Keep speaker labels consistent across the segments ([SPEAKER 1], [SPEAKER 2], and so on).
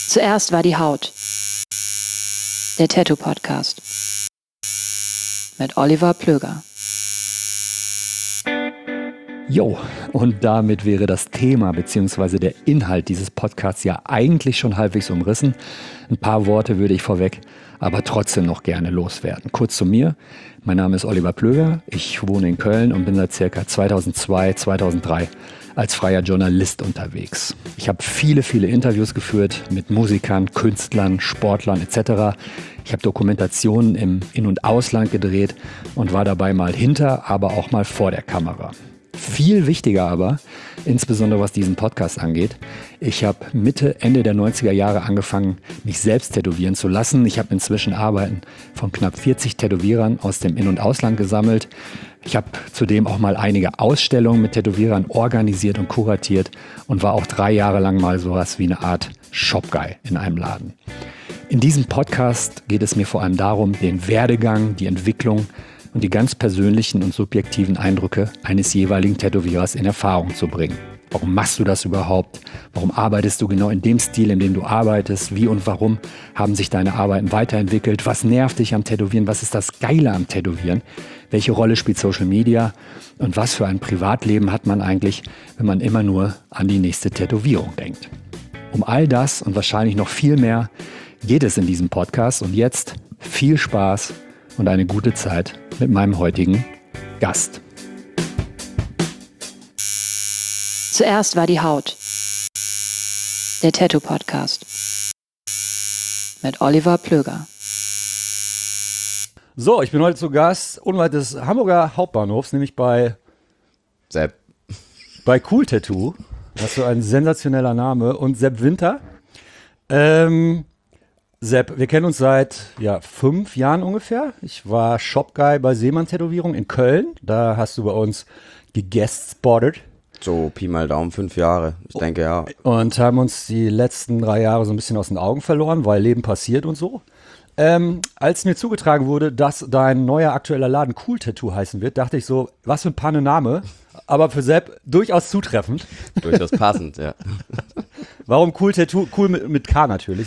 [SPEAKER 1] Zuerst war die Haut. Der Tattoo-Podcast. Mit Oliver Plöger.
[SPEAKER 2] Jo, und damit wäre das Thema bzw. der Inhalt dieses Podcasts ja eigentlich schon halbwegs umrissen. Ein paar Worte würde ich vorweg, aber trotzdem noch gerne loswerden. Kurz zu mir. Mein Name ist Oliver Plöger. Ich wohne in Köln und bin seit ca. 2002, 2003 als freier Journalist unterwegs. Ich habe viele Interviews geführt mit Musikern, Künstlern, Sportlern etc. Ich habe Dokumentationen im In- und Ausland gedreht und war dabei mal hinter, aber auch mal vor der Kamera. Viel wichtiger aber, insbesondere was diesen Podcast angeht, ich habe Mitte, Ende der 90er Jahre angefangen, mich selbst tätowieren zu lassen. Ich habe inzwischen Arbeiten von knapp 40 Tätowierern aus dem In- und Ausland gesammelt. Ich habe zudem auch mal einige Ausstellungen mit Tätowierern organisiert und kuratiert und war auch 3 Jahre lang mal sowas wie eine Art Shop-Guy in einem Laden. In diesem Podcast geht es mir vor allem darum, den Werdegang, die Entwicklung und die ganz persönlichen und subjektiven Eindrücke eines jeweiligen Tätowierers in Erfahrung zu bringen. Warum machst du das überhaupt? Warum arbeitest du genau in dem Stil, in dem du arbeitest? Wie und warum haben sich deine Arbeiten weiterentwickelt? Was nervt dich am Tätowieren? Was ist das Geile am Tätowieren? Welche Rolle spielt Social Media? Und was für ein Privatleben hat man eigentlich, wenn man immer nur an die nächste Tätowierung denkt? Um all das und wahrscheinlich noch viel mehr geht es in diesem Podcast. Und jetzt viel Spaß und eine gute Zeit mit meinem heutigen Gast.
[SPEAKER 1] Zuerst war die Haut. Der Tattoo-Podcast. Mit Oliver Plöger.
[SPEAKER 2] So, ich bin heute zu Gast unweit des Hamburger Hauptbahnhofs, nämlich bei
[SPEAKER 3] Sepp.
[SPEAKER 2] Bei Cool Tattoo. Das ist so ein sensationeller Name. Und Sepp Winter. Sepp, wir kennen uns seit 5 Jahren ungefähr. Ich war Shop-Guy bei Seemann Tätowierung in Köln. Da hast du bei uns geguest-spotted.
[SPEAKER 3] So Pi mal Daumen 5 Jahre, ich denke ja.
[SPEAKER 2] Und haben uns die letzten 3 Jahre so ein bisschen aus den Augen verloren, weil Leben passiert und so. Als mir zugetragen wurde, dass dein neuer aktueller Laden Cool Tattoo heißen wird, dachte ich so, was für ein Panne-Name, aber für Sepp durchaus zutreffend.
[SPEAKER 3] Durchaus passend, ja.
[SPEAKER 2] Warum Cool Tattoo? Cool mit K natürlich,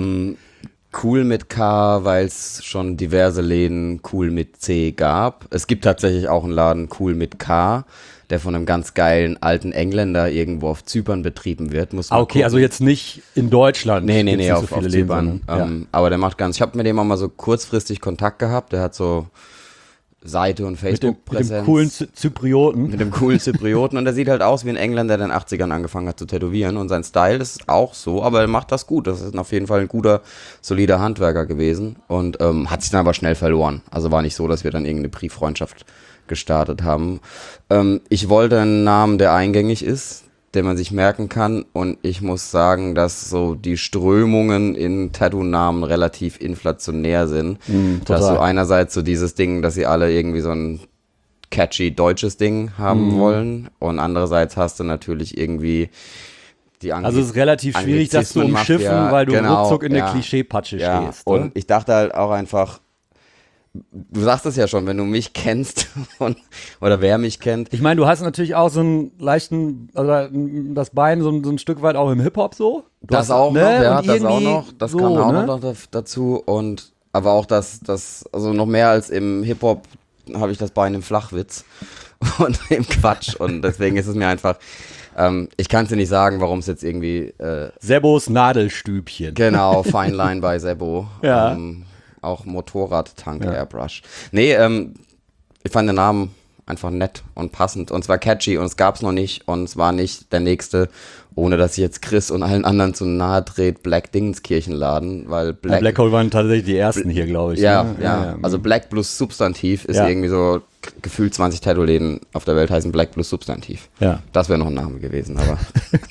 [SPEAKER 3] Cool mit K, weil es schon diverse Läden Cool mit C gab. Es gibt tatsächlich auch einen Laden Cool mit K, der von einem ganz geilen alten Engländer irgendwo auf Zypern betrieben wird. Muss man
[SPEAKER 2] okay,
[SPEAKER 3] gucken.
[SPEAKER 2] Also jetzt nicht in Deutschland.
[SPEAKER 3] Nee, auf
[SPEAKER 2] viele
[SPEAKER 3] Zypern.
[SPEAKER 2] Läden,
[SPEAKER 3] Aber der macht ich habe mit dem auch mal so kurzfristig Kontakt gehabt. Der hat so Seite und Facebook-Präsenz.
[SPEAKER 2] Mit dem coolen Zyprioten.
[SPEAKER 3] Mit dem coolen Zyprioten. Und der sieht halt aus wie ein Engländer, der in den 80ern angefangen hat zu tätowieren. Und sein Style ist auch so, aber er macht das gut. Das ist auf jeden Fall ein guter, solider Handwerker gewesen. Und hat sich dann aber schnell verloren. Also war nicht so, dass wir dann irgendeine Brieffreundschaft gestartet haben. Ich wollte einen Namen, der eingängig ist, den man sich merken kann. Und ich muss sagen, dass so die Strömungen in Tattoo-Namen relativ inflationär sind. Dass so einerseits so dieses Ding, dass sie alle irgendwie so ein catchy deutsches Ding haben wollen. Und andererseits hast du natürlich irgendwie die
[SPEAKER 2] Also es ist relativ schwierig, das zu umschiffen, weil du ruckzuck in der Klischee-Patsche stehst.
[SPEAKER 3] Und
[SPEAKER 2] oder?
[SPEAKER 3] ich dachte halt auch einfach, du sagst es ja schon, wenn du mich kennst oder wer mich kennt.
[SPEAKER 2] Ich meine, du hast natürlich auch so einen leichten, also das Bein so ein Stück weit auch im Hip-Hop so.
[SPEAKER 3] Das auch noch, ja, das auch noch. Das
[SPEAKER 2] so,
[SPEAKER 3] kann auch
[SPEAKER 2] ne?
[SPEAKER 3] noch dazu. Und aber auch also noch mehr als im Hip-Hop habe ich das Bein im Flachwitz und im Quatsch. Und deswegen ist es mir einfach, ich kann es dir nicht sagen, warum es jetzt irgendwie
[SPEAKER 2] Sebos Nadelstübchen.
[SPEAKER 3] genau, Fine Line bei Sebo.
[SPEAKER 2] Ja.
[SPEAKER 3] Auch Motorradtank Airbrush. Nee, ich fand den Namen einfach nett und passend und zwar catchy und es gab's noch nicht und es war nicht der nächste, ohne dass ich jetzt Chris und allen anderen zu nahe dreht, Black Dingenskirchenladen, weil
[SPEAKER 2] Black Hole waren tatsächlich die ersten hier, glaube ich.
[SPEAKER 3] Ja,
[SPEAKER 2] ne?
[SPEAKER 3] ja, also Black plus Substantiv ist irgendwie so, gefühlt 20 Tattoo-Läden auf der Welt heißen Black plus Substantiv.
[SPEAKER 2] Ja.
[SPEAKER 3] Das wäre noch ein Name gewesen, aber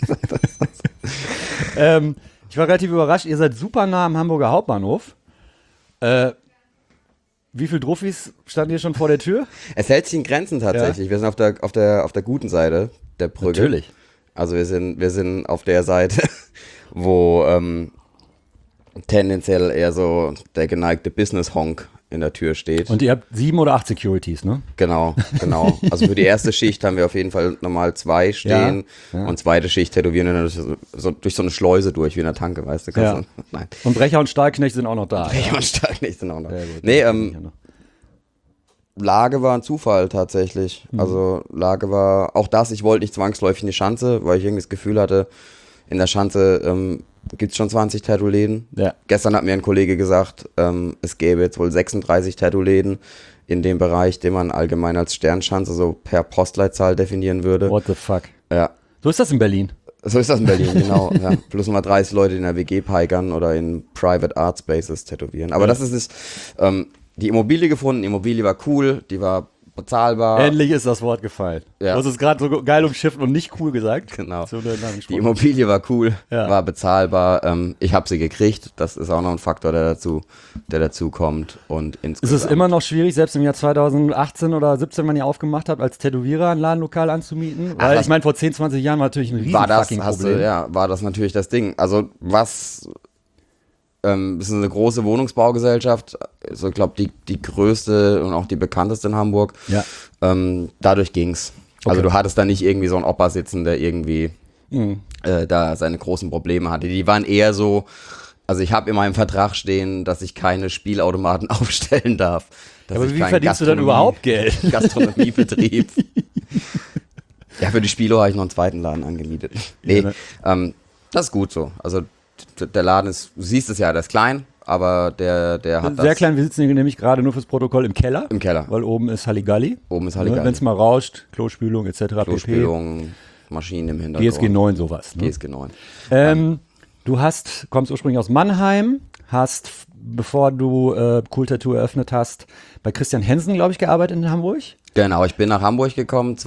[SPEAKER 2] Ich war relativ überrascht, ihr seid super nah am Hamburger Hauptbahnhof. Wie viele Druffis standen hier schon vor der Tür?
[SPEAKER 3] es hält sich in Grenzen tatsächlich. Wir sind auf der guten Seite der Brücke.
[SPEAKER 2] Natürlich.
[SPEAKER 3] Also wir sind auf der Seite, wo tendenziell eher so der geneigte Business-Honk in der Tür steht.
[SPEAKER 2] Und ihr habt 7 oder 8 Securities, ne?
[SPEAKER 3] Genau. Also für die erste Schicht haben wir auf jeden Fall normal 2 stehen und zweite Schicht tätowieren wir durch so eine Schleuse durch, wie in der Tanke, weißt du?
[SPEAKER 2] Ja.
[SPEAKER 3] Nein.
[SPEAKER 2] Und Brecher und Stahlknecht sind auch noch da.
[SPEAKER 3] Brecher und Stahlknecht sind auch noch.
[SPEAKER 2] Sehr gut.
[SPEAKER 3] Nee, Lage war ein Zufall tatsächlich. Also Lage war auch das, ich wollte nicht zwangsläufig in die Schanze, weil ich irgendwie das Gefühl hatte, in der Schanze gibt es schon 20 Tattoo-Läden.
[SPEAKER 2] Ja.
[SPEAKER 3] Gestern hat mir ein Kollege gesagt, es gäbe jetzt wohl 36 Tattoo-Läden in dem Bereich, den man allgemein als Sternschanze so per Postleitzahl definieren würde.
[SPEAKER 2] What the fuck?
[SPEAKER 3] Ja.
[SPEAKER 2] So ist das in Berlin.
[SPEAKER 3] So ist das in Berlin, genau. Ja. Plus mal 30 Leute, die in der WG peigern oder in Private Art Spaces tätowieren. Aber das ist es. Die Immobilie gefunden, die Immobilie war cool, die war bezahlbar.
[SPEAKER 2] Endlich ist das Wort gefallen.
[SPEAKER 3] Ja.
[SPEAKER 2] Du hast es gerade so geil umschifft und nicht cool gesagt.
[SPEAKER 3] Genau.
[SPEAKER 2] So eine lange
[SPEAKER 3] Die
[SPEAKER 2] Sprache.
[SPEAKER 3] Immobilie war cool,
[SPEAKER 2] Ja.
[SPEAKER 3] war bezahlbar. Ich habe sie gekriegt. Das ist auch noch ein Faktor, der dazu kommt. Und
[SPEAKER 2] Ist
[SPEAKER 3] insgesamt.
[SPEAKER 2] es immer noch schwierig, selbst im Jahr 2018 oder 17, wenn ihr aufgemacht habt, als Tätowierer ein Ladenlokal anzumieten?
[SPEAKER 3] Ach,
[SPEAKER 2] Weil
[SPEAKER 3] das-
[SPEAKER 2] ich meine, vor 10, 20 Jahren war natürlich ein riesen fucking Problem.
[SPEAKER 3] war das natürlich das Ding. Also was, es ist eine große Wohnungsbaugesellschaft, also ich glaube die größte und auch die bekannteste in Hamburg.
[SPEAKER 2] Ja.
[SPEAKER 3] Dadurch ging's. Also
[SPEAKER 2] Okay.
[SPEAKER 3] du hattest da nicht irgendwie so einen Opa sitzen, der irgendwie da seine großen Probleme hatte. Die waren eher so, also ich habe in meinem Vertrag stehen, dass ich keine Spielautomaten aufstellen darf. Dass
[SPEAKER 2] Aber
[SPEAKER 3] ich
[SPEAKER 2] wie
[SPEAKER 3] keinen
[SPEAKER 2] verdienst du dann überhaupt Geld?
[SPEAKER 3] Gastronomiebetrieb. Ja, für die Spielo habe ich noch einen zweiten Laden angemietet. Nee,
[SPEAKER 2] ne?
[SPEAKER 3] das ist gut so. Also der Laden ist, du siehst es ja, der ist klein, aber der hat
[SPEAKER 2] Sehr klein, wir sitzen hier nämlich gerade nur fürs Protokoll im Keller.
[SPEAKER 3] Im Keller.
[SPEAKER 2] Weil oben ist Halligalli.
[SPEAKER 3] Oben ist Halligalli.
[SPEAKER 2] Wenn es mal rauscht, Klospülung etc.
[SPEAKER 3] Klospülung, Maschinen im Hintergrund.
[SPEAKER 2] GSG 9 sowas. Ne?
[SPEAKER 3] GSG 9.
[SPEAKER 2] Du kommst ursprünglich aus Mannheim, hast, bevor du Cool Tattoo eröffnet hast, bei Christian Hensen, glaube ich, gearbeitet in Hamburg.
[SPEAKER 3] Genau, ich bin nach Hamburg gekommen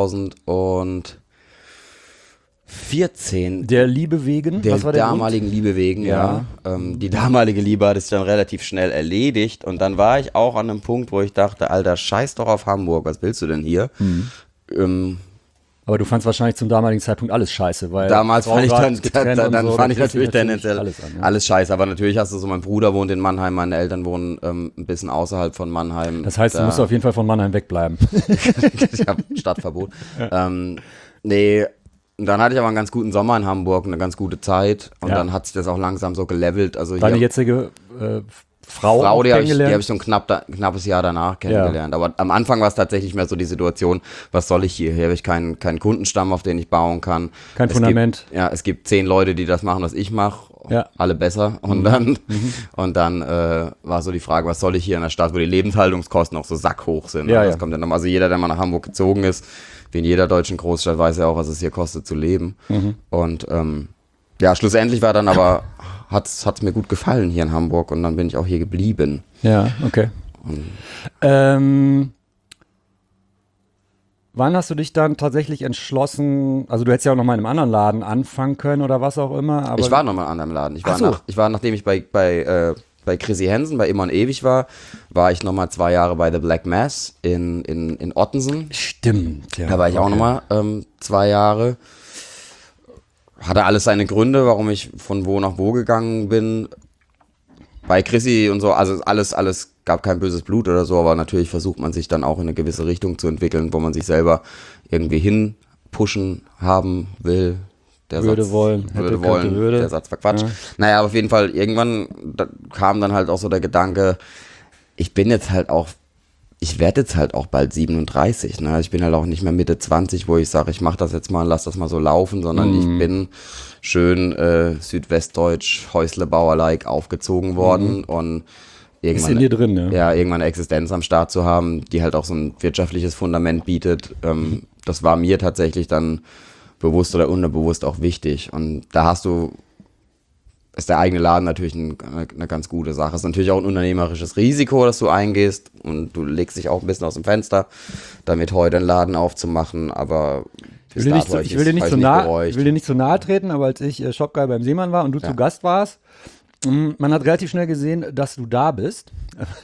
[SPEAKER 3] 2014.
[SPEAKER 2] Der Liebe wegen,
[SPEAKER 3] Der
[SPEAKER 2] was war der
[SPEAKER 3] damaligen Liebe wegen, ja. Die damalige Liebe hat es dann relativ schnell erledigt und dann war ich auch an einem Punkt, wo ich dachte, Alter, scheiß doch auf Hamburg, was willst du denn hier?
[SPEAKER 2] Aber du fandst wahrscheinlich zum damaligen Zeitpunkt alles scheiße, weil
[SPEAKER 3] Damals
[SPEAKER 2] Frau
[SPEAKER 3] fand ich
[SPEAKER 2] gerade getrennt und
[SPEAKER 3] dann
[SPEAKER 2] so,
[SPEAKER 3] fand ich
[SPEAKER 2] da kriegst du
[SPEAKER 3] natürlich tendenziell
[SPEAKER 2] alles an, ja.
[SPEAKER 3] scheiße, aber natürlich hast du so, mein Bruder wohnt in Mannheim, meine Eltern wohnen ein bisschen außerhalb von Mannheim.
[SPEAKER 2] Das heißt, du musst auf jeden Fall von Mannheim wegbleiben.
[SPEAKER 3] Ich habe Stadtverbot. Nee, und dann hatte ich aber einen ganz guten Sommer in Hamburg, eine ganz gute Zeit und
[SPEAKER 2] Ja.
[SPEAKER 3] dann hat sich das auch langsam so gelevelt. Also
[SPEAKER 2] Deine
[SPEAKER 3] hier
[SPEAKER 2] jetzige Frau auch
[SPEAKER 3] die habe ich
[SPEAKER 2] kennengelernt?
[SPEAKER 3] so ein knappes Jahr danach kennengelernt. Aber am Anfang war es tatsächlich mehr so die Situation, was soll ich hier? Hier habe ich keinen Kundenstamm, auf den ich bauen kann.
[SPEAKER 2] Kein Fundament.
[SPEAKER 3] Es gibt 10 Leute, die das machen, was ich mache.
[SPEAKER 2] Ja.
[SPEAKER 3] Alle besser. Und dann war so die Frage, was soll ich hier in der Stadt, wo die Lebenshaltungskosten auch so sackhoch sind.
[SPEAKER 2] Ja,
[SPEAKER 3] Das
[SPEAKER 2] ja.
[SPEAKER 3] kommt dann noch. Also jeder, der mal nach Hamburg gezogen ist, wie in jeder deutschen Großstadt, weiß ja auch, was es hier kostet zu leben. Und schlussendlich war dann aber, hat's mir gut gefallen hier in Hamburg und dann bin ich auch hier geblieben.
[SPEAKER 2] Ja, okay. Wann hast du dich dann tatsächlich entschlossen, also du hättest ja auch noch mal in einem anderen Laden anfangen können oder was auch immer, aber
[SPEAKER 3] Ich war noch mal in einem anderen Laden.
[SPEAKER 2] Ach so.
[SPEAKER 3] Nachdem ich bei Chrissy Hensen, bei Immer und Ewig war ich noch mal 2 Jahre bei The Black Mass in Ottensen.
[SPEAKER 2] Stimmt, ja.
[SPEAKER 3] Da war ich auch noch mal 2 Jahre. Hatte alles seine Gründe, warum ich von wo nach wo gegangen bin. Bei Chrissy und so, also alles gab kein böses Blut oder so, aber natürlich versucht man sich dann auch in eine gewisse Richtung zu entwickeln, wo man sich selber irgendwie hin pushen haben will. Der
[SPEAKER 2] Würde
[SPEAKER 3] Satz,
[SPEAKER 2] wollen, hätte,
[SPEAKER 3] würde
[SPEAKER 2] könnte,
[SPEAKER 3] wollen,
[SPEAKER 2] würde.
[SPEAKER 3] der Satz war Quatsch.
[SPEAKER 2] Ja.
[SPEAKER 3] Naja, aber auf jeden Fall, irgendwann kam dann halt auch so der Gedanke, ich werde jetzt halt auch bald 37, ne? Ich bin halt auch nicht mehr Mitte 20, wo ich sage, ich mache das jetzt mal, lass das mal so laufen, sondern ich bin schön südwestdeutsch, Häuslebauer-like aufgezogen worden und
[SPEAKER 2] Ist in dir drin, ne?
[SPEAKER 3] ja, irgendwann eine Existenz am Start zu haben, die halt auch so ein wirtschaftliches Fundament bietet. Das war mir tatsächlich dann bewusst oder unterbewusst auch wichtig. Und da ist der eigene Laden natürlich eine ganz gute Sache. Es ist natürlich auch ein unternehmerisches Risiko, das du eingehst und du legst dich auch ein bisschen aus dem Fenster, damit heute einen Laden aufzumachen, aber
[SPEAKER 2] Ich will dir nicht zu nahe treten, aber als ich Shopguy beim Seemann war und du zu Gast warst, man hat relativ schnell gesehen, dass du da bist.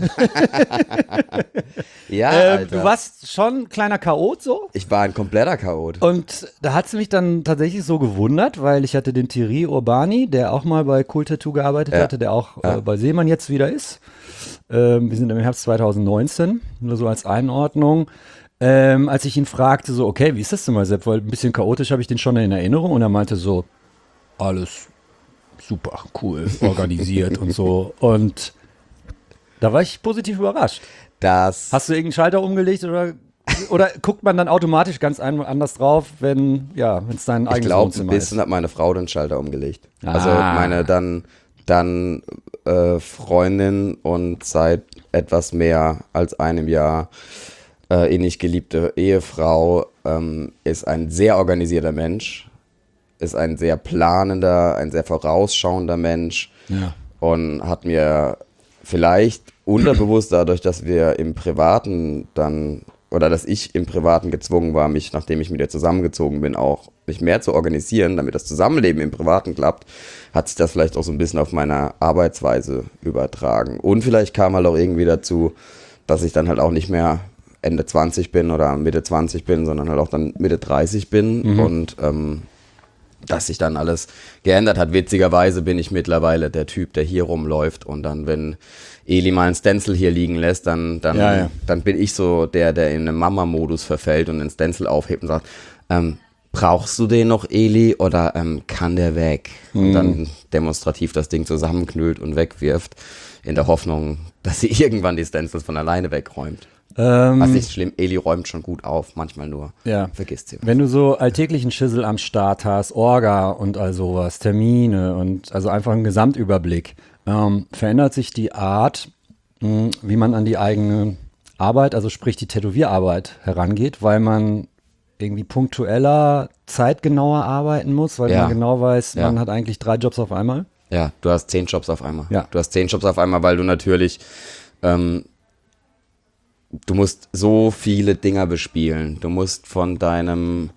[SPEAKER 3] Ja, Alter.
[SPEAKER 2] Du warst schon ein kleiner Chaot so.
[SPEAKER 3] Ich war ein kompletter Chaot.
[SPEAKER 2] Und da hat es mich dann tatsächlich so gewundert, weil ich hatte den Thierry Urbani, der auch mal bei Cool Tattoo gearbeitet hatte, der auch bei Seemann jetzt wieder ist. Wir sind im Herbst 2019, nur so als Einordnung. Als ich ihn fragte, so, okay, wie ist das denn mal, Sepp? Weil ein bisschen chaotisch habe ich den schon in Erinnerung. Und er meinte so, alles super cool, organisiert und so. Und da war ich positiv überrascht. Hast du irgendeinen Schalter umgelegt oder guckt man dann automatisch ganz anders drauf, wenn es dein eigenes Wohnzimmer ist?
[SPEAKER 3] Ich glaube, ein bisschen hat meine Frau den Schalter umgelegt.
[SPEAKER 2] Ah.
[SPEAKER 3] Also meine dann Freundin und seit etwas mehr als einem Jahr innig geliebte Ehefrau ist ein sehr organisierter Mensch, ist ein sehr planender, ein sehr vorausschauender Mensch und hat mir vielleicht unterbewusst dadurch, dass wir im Privaten dann oder dass ich im Privaten gezwungen war, mich, nachdem ich mit ihr zusammengezogen bin, auch mich mehr zu organisieren, damit das Zusammenleben im Privaten klappt, hat sich das vielleicht auch so ein bisschen auf meine Arbeitsweise übertragen. Und vielleicht kam halt auch irgendwie dazu, dass ich dann halt auch nicht mehr Ende 20 bin oder Mitte 20 bin, sondern halt auch dann Mitte 30 bin und dass sich dann alles geändert hat. Witzigerweise bin ich mittlerweile der Typ, der hier rumläuft und dann, wenn Eli mal einen Stencil hier liegen lässt, dann bin ich so der in einen Mama-Modus verfällt und den Stencil aufhebt und sagt, brauchst du den noch, Eli, oder kann der weg? Und dann demonstrativ das Ding zusammenknüllt und wegwirft, in der Hoffnung, dass sie irgendwann die Stencils von alleine wegräumt. Was nicht schlimm, Eli räumt schon gut auf, manchmal nur. Vergisst sie.
[SPEAKER 2] Wenn du so alltäglichen Schissel am Start hast, Orga und all sowas, Termine und also einfach einen Gesamtüberblick, verändert sich die Art, wie man an die eigene Arbeit, also sprich die Tätowierarbeit herangeht, weil man irgendwie punktueller, zeitgenauer arbeiten muss, weil man genau weiß, man hat eigentlich 3 Jobs auf einmal?
[SPEAKER 3] Ja, du hast 10 Jobs auf einmal.
[SPEAKER 2] Ja.
[SPEAKER 3] Du hast 10 Jobs auf einmal, weil du natürlich du musst so viele Dinger bespielen. Du musst von deinem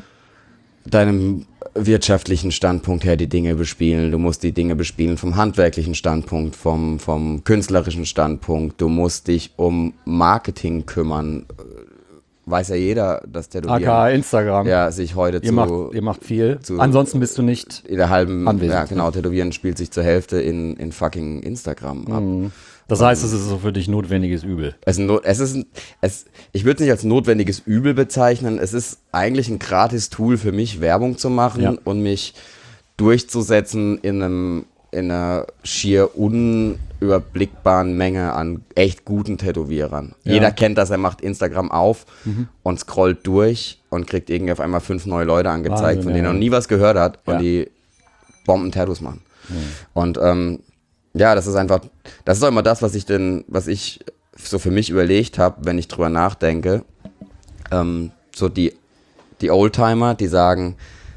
[SPEAKER 3] wirtschaftlichen Standpunkt her die Dinge bespielen. Du musst die Dinge bespielen vom handwerklichen Standpunkt, vom künstlerischen Standpunkt. Du musst dich um Marketing kümmern. Weiß ja jeder, dass Tätowieren
[SPEAKER 2] aka Instagram.
[SPEAKER 3] Ja, sich heute
[SPEAKER 2] Ihr macht viel. Ansonsten bist du nicht
[SPEAKER 3] in der halben
[SPEAKER 2] anwesend.
[SPEAKER 3] Ja, genau. Tätowieren spielt sich zur Hälfte in fucking Instagram ab.
[SPEAKER 2] Das heißt, es ist so für dich notwendiges Übel.
[SPEAKER 3] Ich würde es nicht als notwendiges Übel bezeichnen. Es ist eigentlich ein Gratis-Tool für mich, Werbung zu machen und mich durchzusetzen in einer schier unüberblickbaren Menge an echt guten Tätowierern. Ja. Jeder kennt das, er macht Instagram auf und scrollt durch und kriegt irgendwie auf einmal 5 neue Leute angezeigt, Wahnsinn, von denen er noch nie was gehört hat und die Bomben-Tattoos machen. Und das ist auch immer das, was ich so für mich überlegt habe, wenn ich drüber nachdenke. So die Oldtimer, die sagen,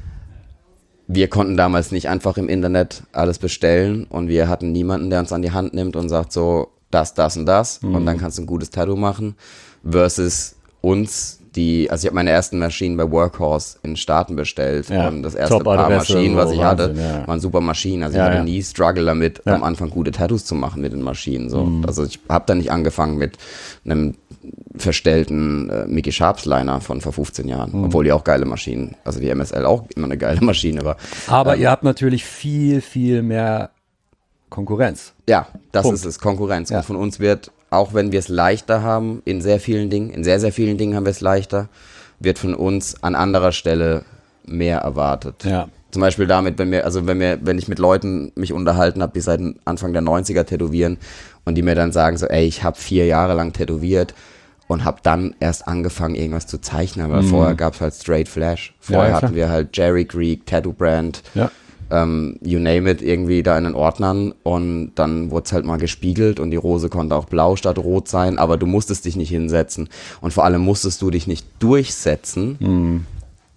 [SPEAKER 3] wir konnten damals nicht einfach im Internet alles bestellen und wir hatten niemanden, der uns an die Hand nimmt und sagt so, das und das und dann kannst du ein gutes Tattoo machen, versus uns, also ich habe meine ersten Maschinen bei Workhorse in Staaten bestellt und das erste paar Maschinen, was ich hatte, waren super Maschinen. Also ich hatte nie Struggle damit, am Anfang gute Tattoos zu machen mit den Maschinen. So. Also ich habe da nicht angefangen mit einem verstellten Mickey Sharps Liner von vor 15 Jahren, obwohl die auch geile Maschinen, also die MSL auch immer eine geile Maschine war.
[SPEAKER 2] Aber ihr habt natürlich viel, viel mehr Konkurrenz.
[SPEAKER 3] Ja, das ist es, Konkurrenz. Und von uns wird, auch wenn wir es leichter haben, in sehr, sehr vielen Dingen haben wir es leichter, wird von uns an anderer Stelle mehr erwartet. Ja. Zum Beispiel damit, wenn ich mit Leuten mich unterhalten habe, die seit Anfang der 90er tätowieren und die mir dann sagen so, ey, ich habe 4 Jahre lang tätowiert und habe dann erst angefangen, irgendwas zu zeichnen, weil vorher gab es halt Straight Flash. Vorher hatten wir halt Jerry Greek, Tattoo Brand, you name it, irgendwie da in den Ordnern und dann wurde es halt mal gespiegelt und die Rose konnte auch blau statt rot sein, aber du musstest dich nicht hinsetzen und vor allem musstest du dich nicht durchsetzen.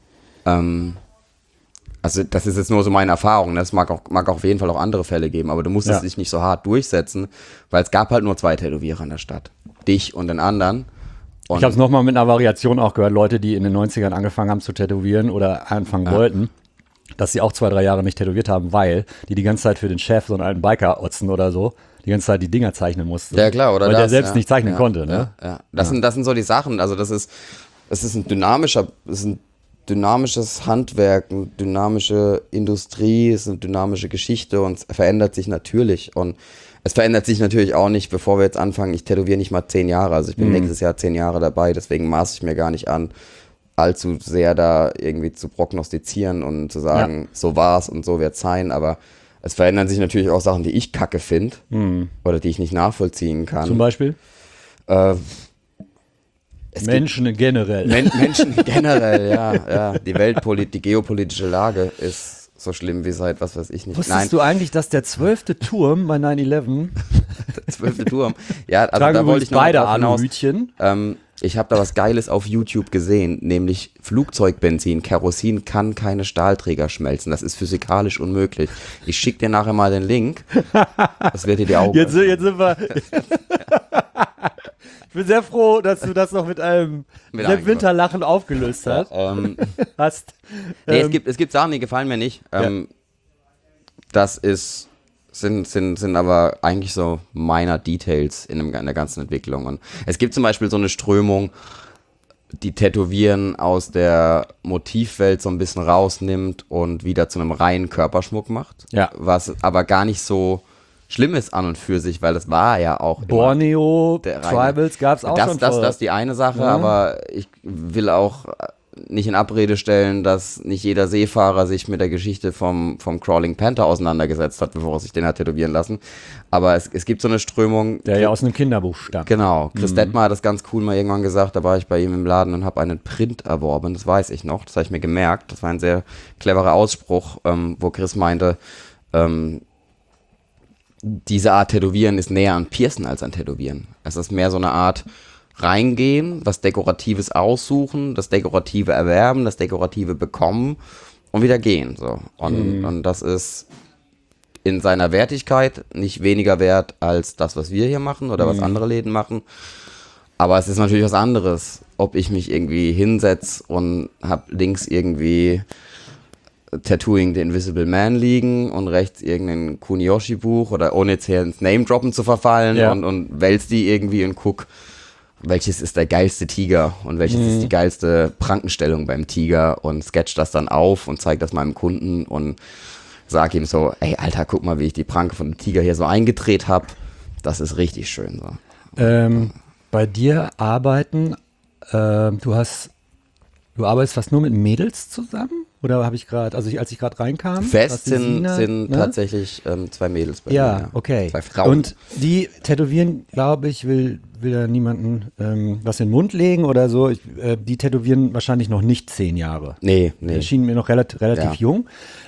[SPEAKER 3] Also das ist jetzt nur so meine Erfahrung, ne? Es mag auf jeden Fall auch andere Fälle geben, aber du musstest dich nicht so hart durchsetzen, weil es gab halt nur 2 Tätowierer in der Stadt, dich und den anderen. Und
[SPEAKER 2] ich habe es nochmal mit einer Variation auch gehört, Leute, die in den 90ern angefangen haben zu tätowieren oder anfangen wollten, dass sie auch 2-3 Jahre nicht tätowiert haben, weil die ganze Zeit für den Chef, so einen alten Biker-Otzen oder so, die ganze Zeit die Dinger zeichnen mussten.
[SPEAKER 3] Ja, klar, oder
[SPEAKER 2] weil der selbst nicht zeichnen konnte. Ne?
[SPEAKER 3] Das sind so die Sachen, also es ist ein dynamisches Handwerk, eine dynamische Industrie, es ist eine dynamische Geschichte und es verändert sich natürlich. Und es verändert sich natürlich auch nicht, bevor wir jetzt anfangen. Ich tätowiere nicht mal 10 Jahre, also ich bin nächstes Jahr 10 Jahre dabei, deswegen maße ich mir gar nicht an, allzu sehr da irgendwie zu prognostizieren und zu sagen, so war's und so wird's sein, aber es verändern sich natürlich auch Sachen, die ich kacke finde oder die ich nicht nachvollziehen kann.
[SPEAKER 2] Zum Beispiel? Menschen generell.
[SPEAKER 3] Menschen generell, ja. Die die geopolitische Lage ist so schlimm wie seit, was weiß ich nicht.
[SPEAKER 2] Wusstest du eigentlich, dass der 12. Turm bei 9/11
[SPEAKER 3] Der 12. Turm. Ja, also
[SPEAKER 2] tragen
[SPEAKER 3] da wollte ich noch
[SPEAKER 2] beide
[SPEAKER 3] drauf hinaus.
[SPEAKER 2] Aluhütchen?
[SPEAKER 3] Ich habe da was Geiles auf YouTube gesehen, nämlich Flugzeugbenzin. Kerosin kann keine Stahlträger schmelzen. Das ist physikalisch unmöglich. Ich schicke dir nachher mal den Link. Das wird dir die Augen
[SPEAKER 2] Jetzt
[SPEAKER 3] öffnen.
[SPEAKER 2] sind wir. Ich bin sehr froh, dass du das noch mit einem Winterlachen aufgelöst hast.
[SPEAKER 3] Nee, es gibt Sachen, die gefallen mir nicht. Das sind aber eigentlich so minor Details in der ganzen Entwicklung. Und es gibt zum Beispiel so eine Strömung, die Tätowieren aus der Motivwelt so ein bisschen rausnimmt und wieder zu einem reinen Körperschmuck macht.
[SPEAKER 2] Ja.
[SPEAKER 3] Was aber gar nicht so schlimm ist an und für sich, weil das war ja auch
[SPEAKER 2] Borneo,
[SPEAKER 3] der reine-
[SPEAKER 2] Tribals gab es auch schon vor.
[SPEAKER 3] Das ist die eine Sache, aber ich will auch nicht in Abrede stellen, dass nicht jeder Seefahrer sich mit der Geschichte vom Crawling Panther auseinandergesetzt hat, bevor er sich den hat tätowieren lassen. Aber es gibt so eine Strömung.
[SPEAKER 2] Der ja aus einem Kinderbuch stammt.
[SPEAKER 3] Genau. Chris Detmar hat das ganz cool mal irgendwann gesagt, da war ich bei ihm im Laden und habe einen Print erworben, das weiß ich noch, das habe ich mir gemerkt. Das war ein sehr cleverer Ausspruch, wo Chris meinte, diese Art Tätowieren ist näher an Piercen als an Tätowieren. Es ist mehr so eine Art reingehen, was Dekoratives aussuchen, das Dekorative erwerben, das Dekorative bekommen und wieder gehen. So. Und das ist in seiner Wertigkeit nicht weniger wert als das, was wir hier machen oder was andere Läden machen. Aber es ist natürlich was anderes, ob ich mich irgendwie hinsetze und habe links irgendwie Tattooing the Invisible Man liegen und rechts irgendein Kuniyoshi-Buch oder ohne jetzt hier ins Name-Droppen zu verfallen und wälz die irgendwie und guck, welches ist der geilste Tiger und welches ist die geilste Prankenstellung beim Tiger und sketch das dann auf und zeig das meinem Kunden und sag ihm so, ey Alter, guck mal, wie ich die Pranke von dem Tiger hier so eingedreht habe. Das ist richtig schön. So.
[SPEAKER 2] Bei dir arbeiten, du arbeitest fast nur mit Mädels zusammen? Oder habe ich gerade, als ich gerade reinkam?
[SPEAKER 3] Fest
[SPEAKER 2] die Sina,
[SPEAKER 3] sind
[SPEAKER 2] ne?
[SPEAKER 3] tatsächlich 2 Mädels bei mir.
[SPEAKER 2] Ja, okay.
[SPEAKER 3] 2 Frauen.
[SPEAKER 2] Und die tätowieren, glaube ich, will da niemanden was in den Mund legen oder so. Die tätowieren wahrscheinlich noch nicht 10 Jahre.
[SPEAKER 3] Nee.
[SPEAKER 2] Die schienen mir noch relativ
[SPEAKER 3] Ja.
[SPEAKER 2] jung.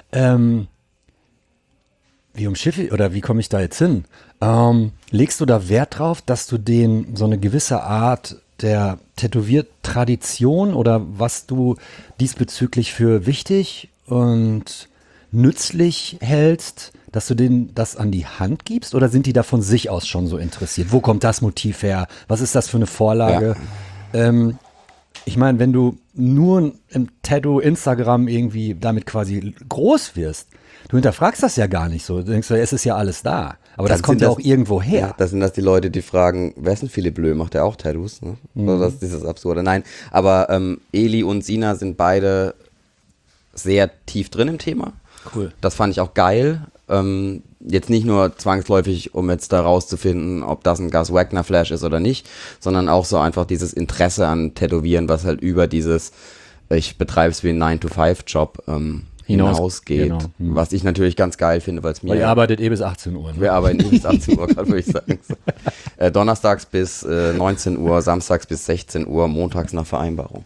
[SPEAKER 2] Wie komme ich da jetzt hin? Legst du da Wert drauf, dass du denen so eine gewisse Art der Tätowiertradition oder was du diesbezüglich für wichtig und nützlich hältst, dass du denen das an die Hand gibst oder sind die da von sich aus schon so interessiert? Wo kommt das Motiv her? Was ist das für eine Vorlage? Ich meine, wenn du nur im Tattoo-Instagram irgendwie damit quasi groß wirst, du hinterfragst das ja gar nicht so. Du denkst, es ist ja alles da. Aber das kommt ja auch irgendwo her.
[SPEAKER 3] Ja, das sind die Leute, die fragen, wer ist denn Philipp Blö? Macht der auch Tattoos? Ne? Also das ist dieses Absurde. Nein, aber Eli und Sina sind beide sehr tief drin im Thema.
[SPEAKER 2] Cool.
[SPEAKER 3] Das fand ich auch geil. Jetzt nicht nur zwangsläufig, um jetzt da rauszufinden, ob das ein Gus Wagner Flash ist oder nicht, sondern auch so einfach dieses Interesse an Tätowieren, was halt über dieses, ich betreibe es wie ein 9-to-5-Job hinausgeht.
[SPEAKER 2] Genau.
[SPEAKER 3] Was ich natürlich ganz geil finde, weil es mir...
[SPEAKER 2] Weil ihr arbeitet bis 18 Uhr. Ne?
[SPEAKER 3] Wir arbeiten bis 18 Uhr, gerade würde ich sagen. So. Donnerstags bis 19 Uhr, samstags bis 16 Uhr, montags nach Vereinbarung.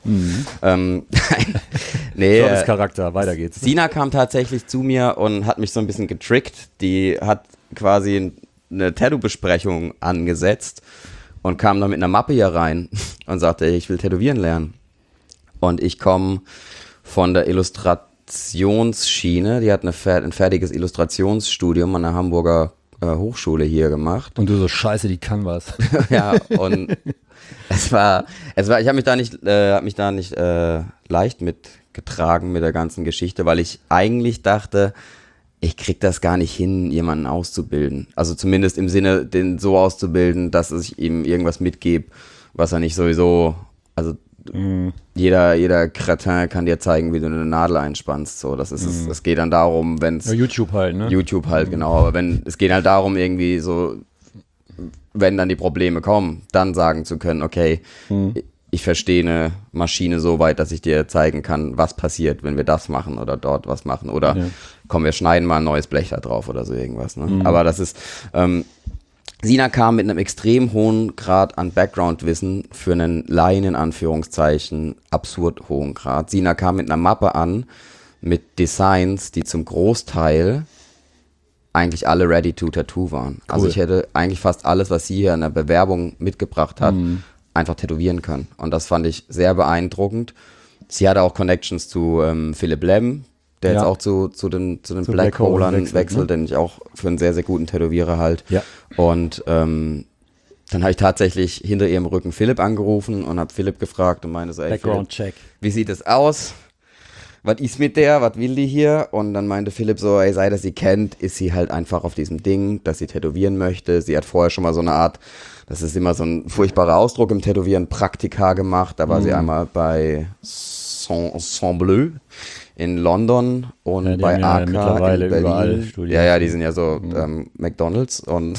[SPEAKER 3] Nee,
[SPEAKER 2] Charakter, weiter geht's.
[SPEAKER 3] Sina kam tatsächlich zu mir und hat mich so ein bisschen getrickt. Die hat quasi eine Tattoo-Besprechung angesetzt und kam dann mit einer Mappe hier rein und sagte, ich will tätowieren lernen. Und ich komme von der Illustrationsschiene, die hat ein fertiges Illustrationsstudium an der Hamburger Hochschule hier gemacht.
[SPEAKER 2] Und du so, scheiße, die kann was.
[SPEAKER 3] Ja, und ich habe mich da nicht leicht mitgetragen mit der ganzen Geschichte, weil ich eigentlich dachte, ich krieg das gar nicht hin, jemanden auszubilden. Also zumindest im Sinne, den so auszubilden, dass ich ihm irgendwas mitgebe, was er nicht sowieso, also jeder Kretin kann dir zeigen, wie du eine Nadel einspannst. So, das ist es geht dann darum, wenn es.
[SPEAKER 2] Ja, YouTube halt, ne?
[SPEAKER 3] YouTube halt, genau. Aber es geht halt darum, irgendwie so, wenn dann die Probleme kommen, dann sagen zu können, okay, ich verstehe eine Maschine so weit, dass ich dir zeigen kann, was passiert, wenn wir das machen oder dort was machen. Oder komm, wir schneiden mal ein neues Blech da drauf oder so irgendwas. Ne? Aber das ist, Sina kam mit einem extrem hohen Grad an Background-Wissen für einen Laien in Anführungszeichen absurd hohen Grad. Sina kam mit einer Mappe an, mit Designs, die zum Großteil eigentlich alle ready to tattoo waren. Cool. Also ich hätte eigentlich fast alles, was sie hier in der Bewerbung mitgebracht hat, einfach tätowieren können. Und das fand ich sehr beeindruckend. Sie hatte auch Connections zu Philipp Lem, der jetzt auch zu den Black Holern wechselt, den ich auch für einen sehr, sehr guten Tätowierer halt. Ja. Und dann habe ich tatsächlich hinter ihrem Rücken Philipp angerufen und habe Philipp gefragt und meinte so, ey,
[SPEAKER 2] Background Check.
[SPEAKER 3] Wie sieht es aus? Was ist mit der? Was will die hier? Und dann meinte Philipp so, ey, seit er sie kennt, ist sie halt einfach auf diesem Ding, dass sie tätowieren möchte. Sie hat vorher schon mal so eine Art, das ist immer so ein furchtbarer Ausdruck im Tätowieren, Praktika gemacht. Da war sie einmal bei Saint-Bleu in London und bei AK in Berlin. Ja, die sind ja so McDonald's und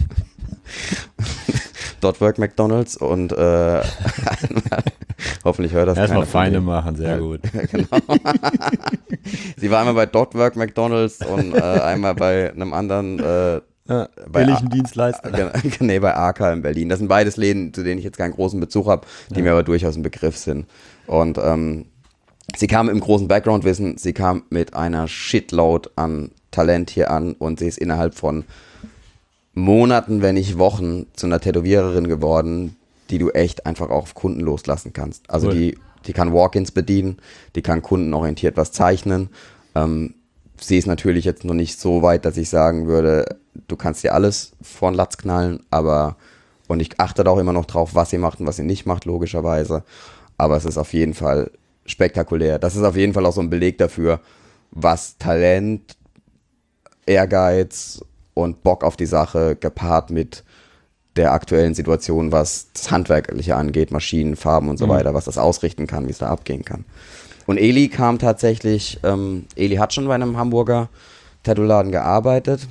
[SPEAKER 3] Dot Work McDonald's und hoffentlich hört das
[SPEAKER 2] erstmal Feinde machen, sehr gut.
[SPEAKER 3] Genau. Sie war einmal bei Dot Work McDonald's und einmal bei einem anderen
[SPEAKER 2] billigen Dienstleister.
[SPEAKER 3] Nee, bei AK in Berlin. Das sind beides Läden, zu denen ich jetzt keinen großen Bezug habe, die mir aber durchaus ein Begriff sind. Und sie kam mit einem großen Background-Wissen, sie kam mit einer Shitload an Talent hier an und sie ist innerhalb von Monaten, wenn nicht Wochen, zu einer Tätowiererin geworden, die du echt einfach auch auf Kunden loslassen kannst. Also die kann Walk-ins bedienen, die kann kundenorientiert was zeichnen. Sie ist natürlich jetzt noch nicht so weit, dass ich sagen würde, du kannst dir alles vor den Latz knallen, und ich achte da auch immer noch drauf, was sie macht und was sie nicht macht, logischerweise. Aber es ist auf jeden Fall spektakulär. Das ist auf jeden Fall auch so ein Beleg dafür, was Talent, Ehrgeiz und Bock auf die Sache gepaart mit der aktuellen Situation, was das Handwerkliche angeht, Maschinen, Farben und so weiter, was das ausrichten kann, wie es da abgehen kann. Und Eli kam tatsächlich, Eli hat schon bei einem Hamburger Tattoo-Laden gearbeitet,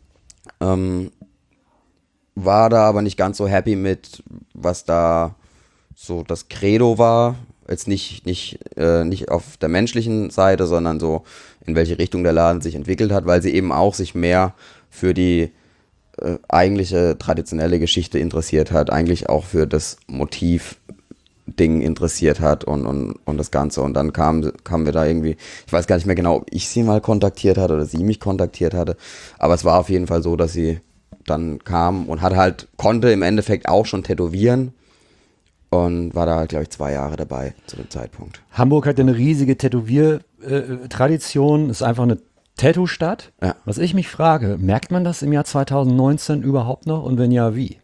[SPEAKER 3] war da aber nicht ganz so happy mit, was da so das Credo war, jetzt nicht auf der menschlichen Seite, sondern so in welche Richtung der Laden sich entwickelt hat, weil sie eben auch sich mehr für die eigentliche traditionelle Geschichte interessiert hat, eigentlich auch für das Motiv-Ding interessiert hat und das Ganze. Und dann kamen wir da irgendwie, ich weiß gar nicht mehr genau, ob ich sie mal kontaktiert hatte oder sie mich kontaktiert hatte, aber es war auf jeden Fall so, dass sie dann kam und konnte im Endeffekt auch schon tätowieren und war da halt, glaube ich, 2 Jahre dabei zu dem Zeitpunkt.
[SPEAKER 2] Hamburg hat ja eine riesige Tätowier-Tradition, ist einfach eine Tattoo-Stadt. Ja. Was ich mich frage, merkt man das im Jahr 2019 überhaupt noch und wenn ja, wie?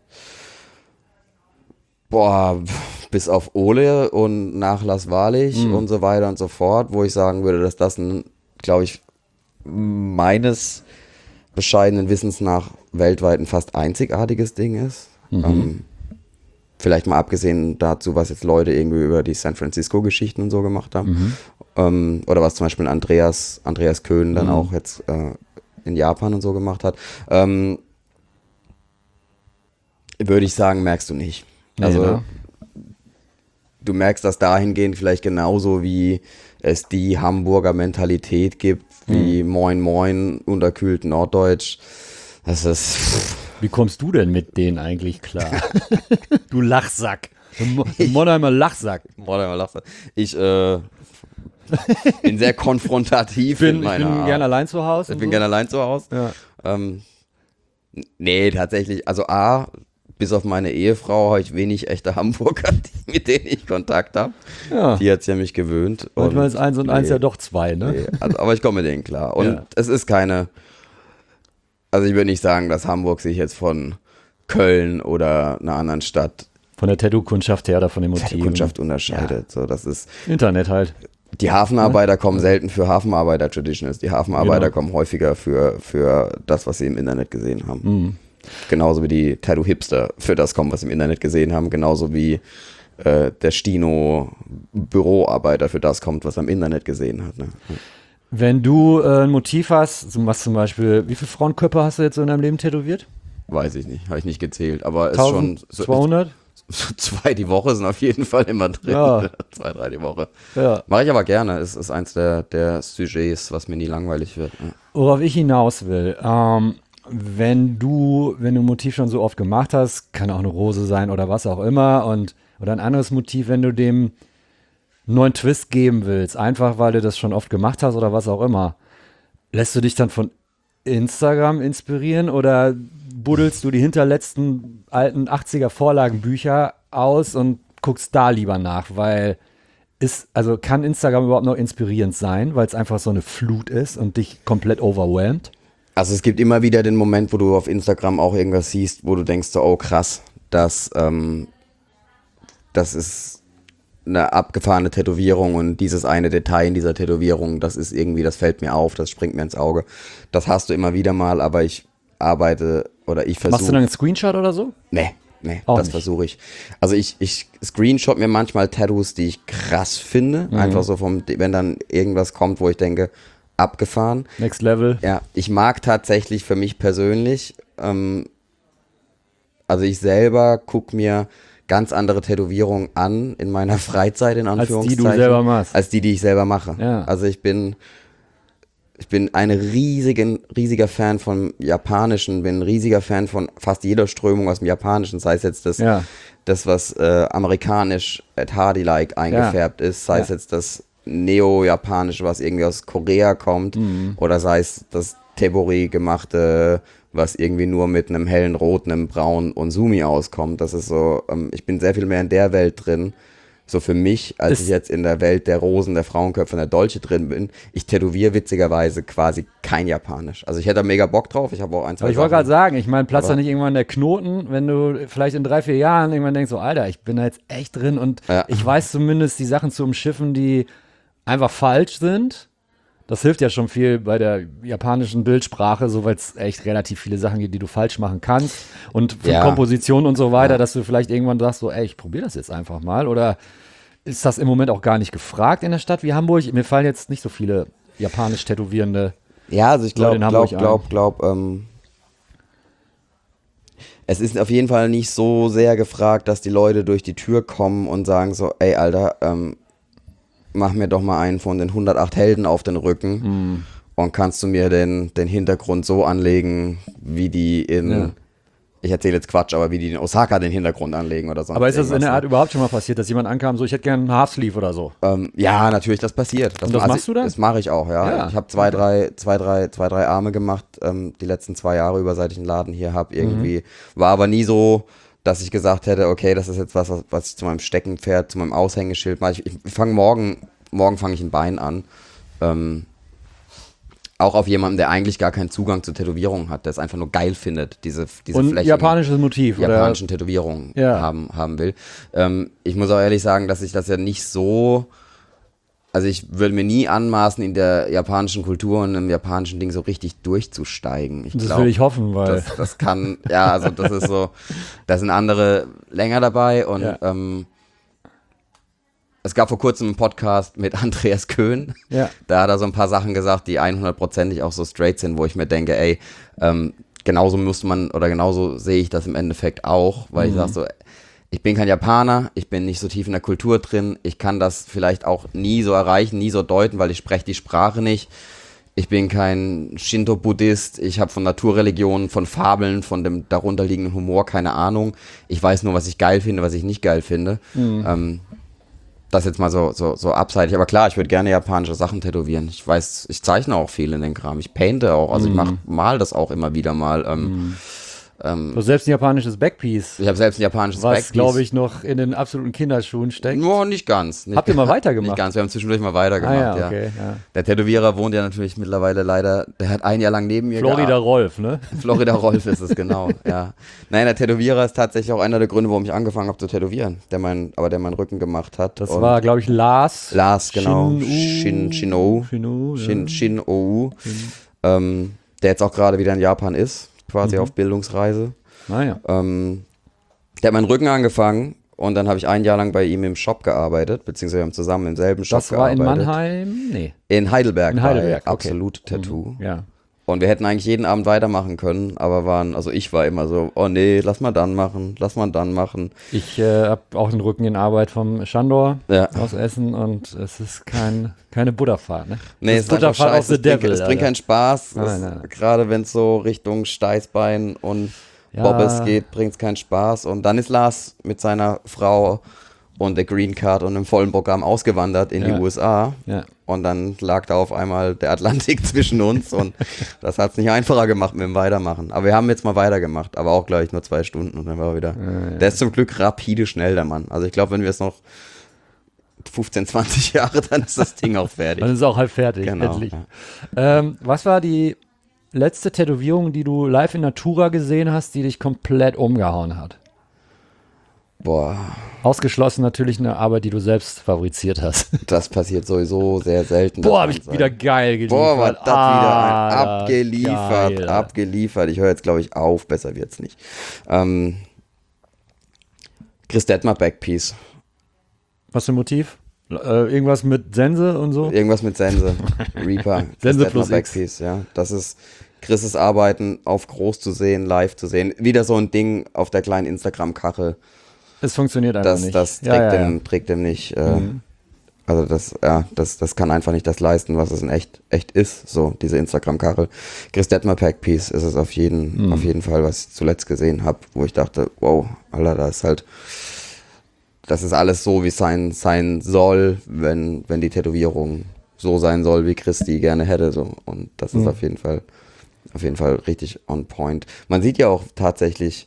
[SPEAKER 3] Boah, bis auf Ole und Nachlass Wahrlich und so weiter und so fort, wo ich sagen würde, dass das ein, glaube ich, meines bescheidenen Wissens nach weltweit ein fast einzigartiges Ding ist. Vielleicht mal abgesehen dazu, was jetzt Leute irgendwie über die San Francisco-Geschichten und so gemacht haben. Oder was zum Beispiel Andreas Köhn dann auch jetzt in Japan und so gemacht hat. Würde ich sagen, merkst du nicht. Also du merkst das dahingehend vielleicht genauso, wie es die Hamburger Mentalität gibt, wie Moin Moin, unterkühlt Norddeutsch. Das ist...
[SPEAKER 2] Wie kommst du denn mit denen eigentlich klar? Du Lachsack. Monheimer Lachsack.
[SPEAKER 3] Ich bin sehr konfrontativ
[SPEAKER 2] Ich bin gerne allein zu Hause.
[SPEAKER 3] Ich bin gerne allein zu Hause.
[SPEAKER 2] Ja.
[SPEAKER 3] Nee, tatsächlich. Also bis auf meine Ehefrau habe ich wenig echte Hamburger, mit denen ich Kontakt habe. Ja. Die hat es ja mich gewöhnt.
[SPEAKER 2] Manchmal ist 1 und 1 ja doch 2, ne?
[SPEAKER 3] Nee, aber ich komme mit denen klar. Und es ist keine... Also ich würde nicht sagen, dass Hamburg sich jetzt von Köln oder einer anderen Stadt
[SPEAKER 2] von der Tattoo-Kundschaft her oder von den Motiven
[SPEAKER 3] Tattoo-Kundschaft unterscheidet. Ja. So, das ist
[SPEAKER 2] Internet halt.
[SPEAKER 3] Die Hafenarbeiter kommen selten für Hafenarbeiter-Traditionals. Die Hafenarbeiter kommen häufiger für das, was sie im Internet gesehen haben. Genauso wie die Tattoo-Hipster für das kommen, was sie im Internet gesehen haben. Genauso wie der Stino-Büroarbeiter für das kommt, was er im Internet gesehen hat. Ne?
[SPEAKER 2] Wenn du ein Motiv hast, so was zum Beispiel, wie viele Frauenköpfe hast du jetzt so in deinem Leben tätowiert?
[SPEAKER 3] Weiß ich nicht, habe ich nicht gezählt, aber es
[SPEAKER 2] 1200?
[SPEAKER 3] ist schon so 2 die Woche sind auf jeden Fall immer drin.
[SPEAKER 2] Ja.
[SPEAKER 3] 2, 3 die Woche.
[SPEAKER 2] Ja.
[SPEAKER 3] Mache ich aber gerne. Es ist eins der Sujets, was mir nie langweilig wird. Ja.
[SPEAKER 2] Worauf ich hinaus will, wenn du ein Motiv schon so oft gemacht hast, kann auch eine Rose sein oder was auch immer, oder ein anderes Motiv, wenn du dem einen neuen Twist geben willst, einfach weil du das schon oft gemacht hast oder was auch immer, lässt du dich dann von Instagram inspirieren oder buddelst du die hinterletzten alten 80er Vorlagenbücher aus und guckst da lieber nach, weil kann Instagram überhaupt noch inspirierend sein, weil es einfach so eine Flut ist und dich komplett overwhelmt?
[SPEAKER 3] Also es gibt immer wieder den Moment, wo du auf Instagram auch irgendwas siehst, wo du denkst, so, oh krass, das ist eine abgefahrene Tätowierung und dieses eine Detail in dieser Tätowierung, das fällt mir auf, das springt mir ins Auge. Das hast du immer wieder mal, aber ich versuche...
[SPEAKER 2] Machst du dann einen Screenshot oder so?
[SPEAKER 3] Nee,
[SPEAKER 2] Auch
[SPEAKER 3] das
[SPEAKER 2] nicht.
[SPEAKER 3] versuche ich. Also ich screenshot mir manchmal Tattoos, die ich krass finde, einfach so wenn dann irgendwas kommt, wo ich denke, abgefahren.
[SPEAKER 2] Next Level.
[SPEAKER 3] Ja, ich mag tatsächlich für mich persönlich, also ich selber gucke mir ganz andere Tätowierungen an in meiner Freizeit, in Anführungszeichen.
[SPEAKER 2] Als die du selber machst.
[SPEAKER 3] Als die ich selber mache.
[SPEAKER 2] Ja.
[SPEAKER 3] Also ich bin ein riesiger Fan von Japanischen, bin ein riesiger Fan von fast jeder Strömung aus dem Japanischen, sei es jetzt das was amerikanisch Ed Hardy-like eingefärbt ist, sei es jetzt das Neo-Japanische, was irgendwie aus Korea kommt, oder sei es das Tebori gemachte, was irgendwie nur mit einem hellen Rot, einem Braun und Sumi auskommt. Das ist so, ich bin sehr viel mehr in der Welt drin, so für mich, als ich jetzt in der Welt der Rosen, der Frauenköpfe und der Dolche drin bin. Ich tätowiere witzigerweise quasi kein Japanisch. Also ich hätte da mega Bock drauf, ich habe auch ein, zwei
[SPEAKER 2] Aber ich wollte
[SPEAKER 3] Sachen.
[SPEAKER 2] gerade sagen, ich meine, platzt da nicht irgendwann der Knoten, wenn du vielleicht in 3, 4 Jahren irgendwann denkst, so Alter, ich bin da jetzt echt drin und ich weiß zumindest die Sachen zu umschiffen, die einfach falsch sind. Das hilft ja schon viel bei der japanischen Bildsprache, so weil es echt relativ viele Sachen gibt, die du falsch machen kannst. Und für Komposition und so weiter, dass du vielleicht irgendwann sagst, so, ey, ich probiere das jetzt einfach mal. Oder ist das im Moment auch gar nicht gefragt in der Stadt wie Hamburg? Mir fallen jetzt nicht so viele japanisch tätowierende.
[SPEAKER 3] Ja, also ich
[SPEAKER 2] Leute in Hamburg
[SPEAKER 3] glaube, es ist auf jeden Fall nicht so sehr gefragt, dass die Leute durch die Tür kommen und sagen so, ey, Alter, mach mir doch mal einen von den 108 Helden auf den Rücken und kannst du mir den Hintergrund so anlegen, wie die ich erzähle jetzt Quatsch, aber wie die in Osaka den Hintergrund anlegen oder sonst.
[SPEAKER 2] Aber ist das in
[SPEAKER 3] irgendwas,
[SPEAKER 2] der Art überhaupt schon mal passiert, dass jemand ankam, so ich hätte gerne einen Half-Sleeve oder so?
[SPEAKER 3] Ja, natürlich, das passiert.
[SPEAKER 2] Und das machst du dann?
[SPEAKER 3] Das mache ich auch, ja. Ich habe zwei, drei Arme gemacht, die letzten 2 Jahre über, seit ich einen Laden hier habe. Irgendwie war aber nie so, dass ich gesagt hätte, okay, das ist jetzt was ich zu meinem Steckenpferd, zu meinem Aushängeschild mache. Ich fange morgen fange ich ein Bein an. Auch auf jemanden, der eigentlich gar keinen Zugang zur Tätowierung hat, der es einfach nur geil findet, diese
[SPEAKER 2] und
[SPEAKER 3] flächigen,
[SPEAKER 2] japanisches Motiv,
[SPEAKER 3] japanischen Tätowierungen haben will. Ich muss auch ehrlich sagen, dass ich das ja nicht so, also ich würde mir nie anmaßen, in der japanischen Kultur und im japanischen Ding so richtig durchzusteigen.
[SPEAKER 2] Das will ich hoffen, weil
[SPEAKER 3] das kann, also das ist so, da sind andere länger dabei und es gab vor kurzem einen Podcast mit Andreas Köhn.
[SPEAKER 2] Ja.
[SPEAKER 3] Da hat er so ein paar Sachen gesagt, die 100%ig auch so straight sind, wo ich mir denke, ey, genauso müsste man, oder genauso sehe ich das im Endeffekt auch, weil ich sage so, ich bin kein Japaner, ich bin nicht so tief in der Kultur drin, ich kann das vielleicht auch nie so erreichen, nie so deuten, weil ich spreche die Sprache nicht. Ich bin kein Shinto-Buddhist, ich habe von Naturreligionen, von Fabeln, von dem darunterliegenden Humor keine Ahnung. Ich weiß nur, was ich geil finde, was ich nicht geil finde. Das jetzt mal so abseitig. Aber klar, ich würde gerne japanische Sachen tätowieren. Ich weiß, ich zeichne auch viel in den Kram. Ich painte auch. Also ich mal das auch immer wieder mal.
[SPEAKER 2] du hast selbst ein japanisches Backpiece,
[SPEAKER 3] Ich habe selbst ein japanisches
[SPEAKER 2] was,
[SPEAKER 3] Backpiece.
[SPEAKER 2] glaube ich, noch in den absoluten Kinderschuhen steckt.
[SPEAKER 3] Nur nicht ganz.
[SPEAKER 2] Habt ihr mal weitergemacht?
[SPEAKER 3] Nicht ganz, wir haben zwischendurch mal weitergemacht,
[SPEAKER 2] ja, okay, ja.
[SPEAKER 3] Der Tätowierer wohnt ja natürlich mittlerweile leider, der hat 1 Jahr lang neben mir
[SPEAKER 2] Florida Rolf, ne?
[SPEAKER 3] Florida Rolf ist es, genau, ja. Nein, der Tätowierer ist tatsächlich auch einer der Gründe, warum ich angefangen habe zu tätowieren, der meinen Rücken gemacht hat.
[SPEAKER 2] Das war, glaube ich, Lars,
[SPEAKER 3] genau.
[SPEAKER 2] Shin-ou,
[SPEAKER 3] Shin-ou, der jetzt auch gerade wieder in Japan ist, quasi auf Bildungsreise.
[SPEAKER 2] Naja.
[SPEAKER 3] Der hat meinen Rücken angefangen Und dann habe ich ein Jahr lang bei ihm im Shop gearbeitet, beziehungsweise wir haben zusammen im selben Shop
[SPEAKER 2] Das war in
[SPEAKER 3] gearbeitet.
[SPEAKER 2] Mannheim? Nee.
[SPEAKER 3] In Heidelberg.
[SPEAKER 2] In Heidelberg,
[SPEAKER 3] bei
[SPEAKER 2] okay.
[SPEAKER 3] Absolut Tattoo.
[SPEAKER 2] Ja.
[SPEAKER 3] Und wir hätten eigentlich jeden Abend weitermachen können, aber ich war immer so, oh nee, lass mal dann machen.
[SPEAKER 2] Ich habe auch den Rücken in Arbeit vom Schandor
[SPEAKER 3] Ja.
[SPEAKER 2] aus Essen und es ist keine Butterfahrt. Ne?
[SPEAKER 3] Nee,
[SPEAKER 2] das
[SPEAKER 3] es ist einfach
[SPEAKER 2] Butterfahrt
[SPEAKER 3] scheiße,
[SPEAKER 2] of the Devil.
[SPEAKER 3] es bringt
[SPEAKER 2] Alter.
[SPEAKER 3] keinen Spaß.
[SPEAKER 2] Nein.
[SPEAKER 3] Gerade wenn es so Richtung Steißbein und
[SPEAKER 2] Ja.
[SPEAKER 3] Bobbes geht, bringt es keinen Spaß. Und dann ist Lars mit seiner Frau und der Green Card und einem vollen Programm ausgewandert in die USA.
[SPEAKER 2] Ja.
[SPEAKER 3] Und dann lag da auf einmal der Atlantik zwischen uns und das hat es nicht einfacher gemacht mit dem Weitermachen. Aber wir haben jetzt mal weitergemacht, aber auch gleich nur 2 Stunden und dann war er wieder. Der ist zum Glück rapide schnell, der Mann. Also ich glaube, wenn wir es noch 15, 20 Jahre, dann ist das Ding auch fertig.
[SPEAKER 2] Dann ist es auch halb fertig,
[SPEAKER 3] Genau,
[SPEAKER 2] endlich. Was war die letzte Tätowierung, die du live in Natura gesehen hast, die dich komplett umgehauen hat?
[SPEAKER 3] Boah,
[SPEAKER 2] Ausgeschlossen natürlich eine Arbeit, die du selbst fabriziert hast.
[SPEAKER 3] das passiert sowieso sehr selten.
[SPEAKER 2] Boah, habe ich wieder geil geliefert.
[SPEAKER 3] Boah, war das wieder
[SPEAKER 2] geil.
[SPEAKER 3] abgeliefert. Ich höre jetzt, glaube ich, auf. Besser wird's nicht. Chris Detmer Backpiece.
[SPEAKER 2] Was für ein Motiv? Irgendwas mit Sense und so?
[SPEAKER 3] Irgendwas mit Sense. Reaper. Chris
[SPEAKER 2] Sense
[SPEAKER 3] Detmer
[SPEAKER 2] plus X.
[SPEAKER 3] Backpiece, ja. Das ist Chris' Arbeiten auf groß zu sehen, live zu sehen. Wieder so ein Ding auf der kleinen Instagram-Kachel.
[SPEAKER 2] Es funktioniert einfach nicht.
[SPEAKER 3] Das trägt dem nicht. Also das kann einfach nicht das leisten, was es in echt ist, so diese Instagram-Kachel. Chris Detmer Packpiece ist es auf jeden Fall, was ich zuletzt gesehen habe, wo ich dachte, wow, Alter, das ist alles so, wie es sein soll, wenn die Tätowierung so sein soll, wie Chris die gerne hätte. So. Und das ist auf jeden Fall richtig on point. Man sieht ja auch tatsächlich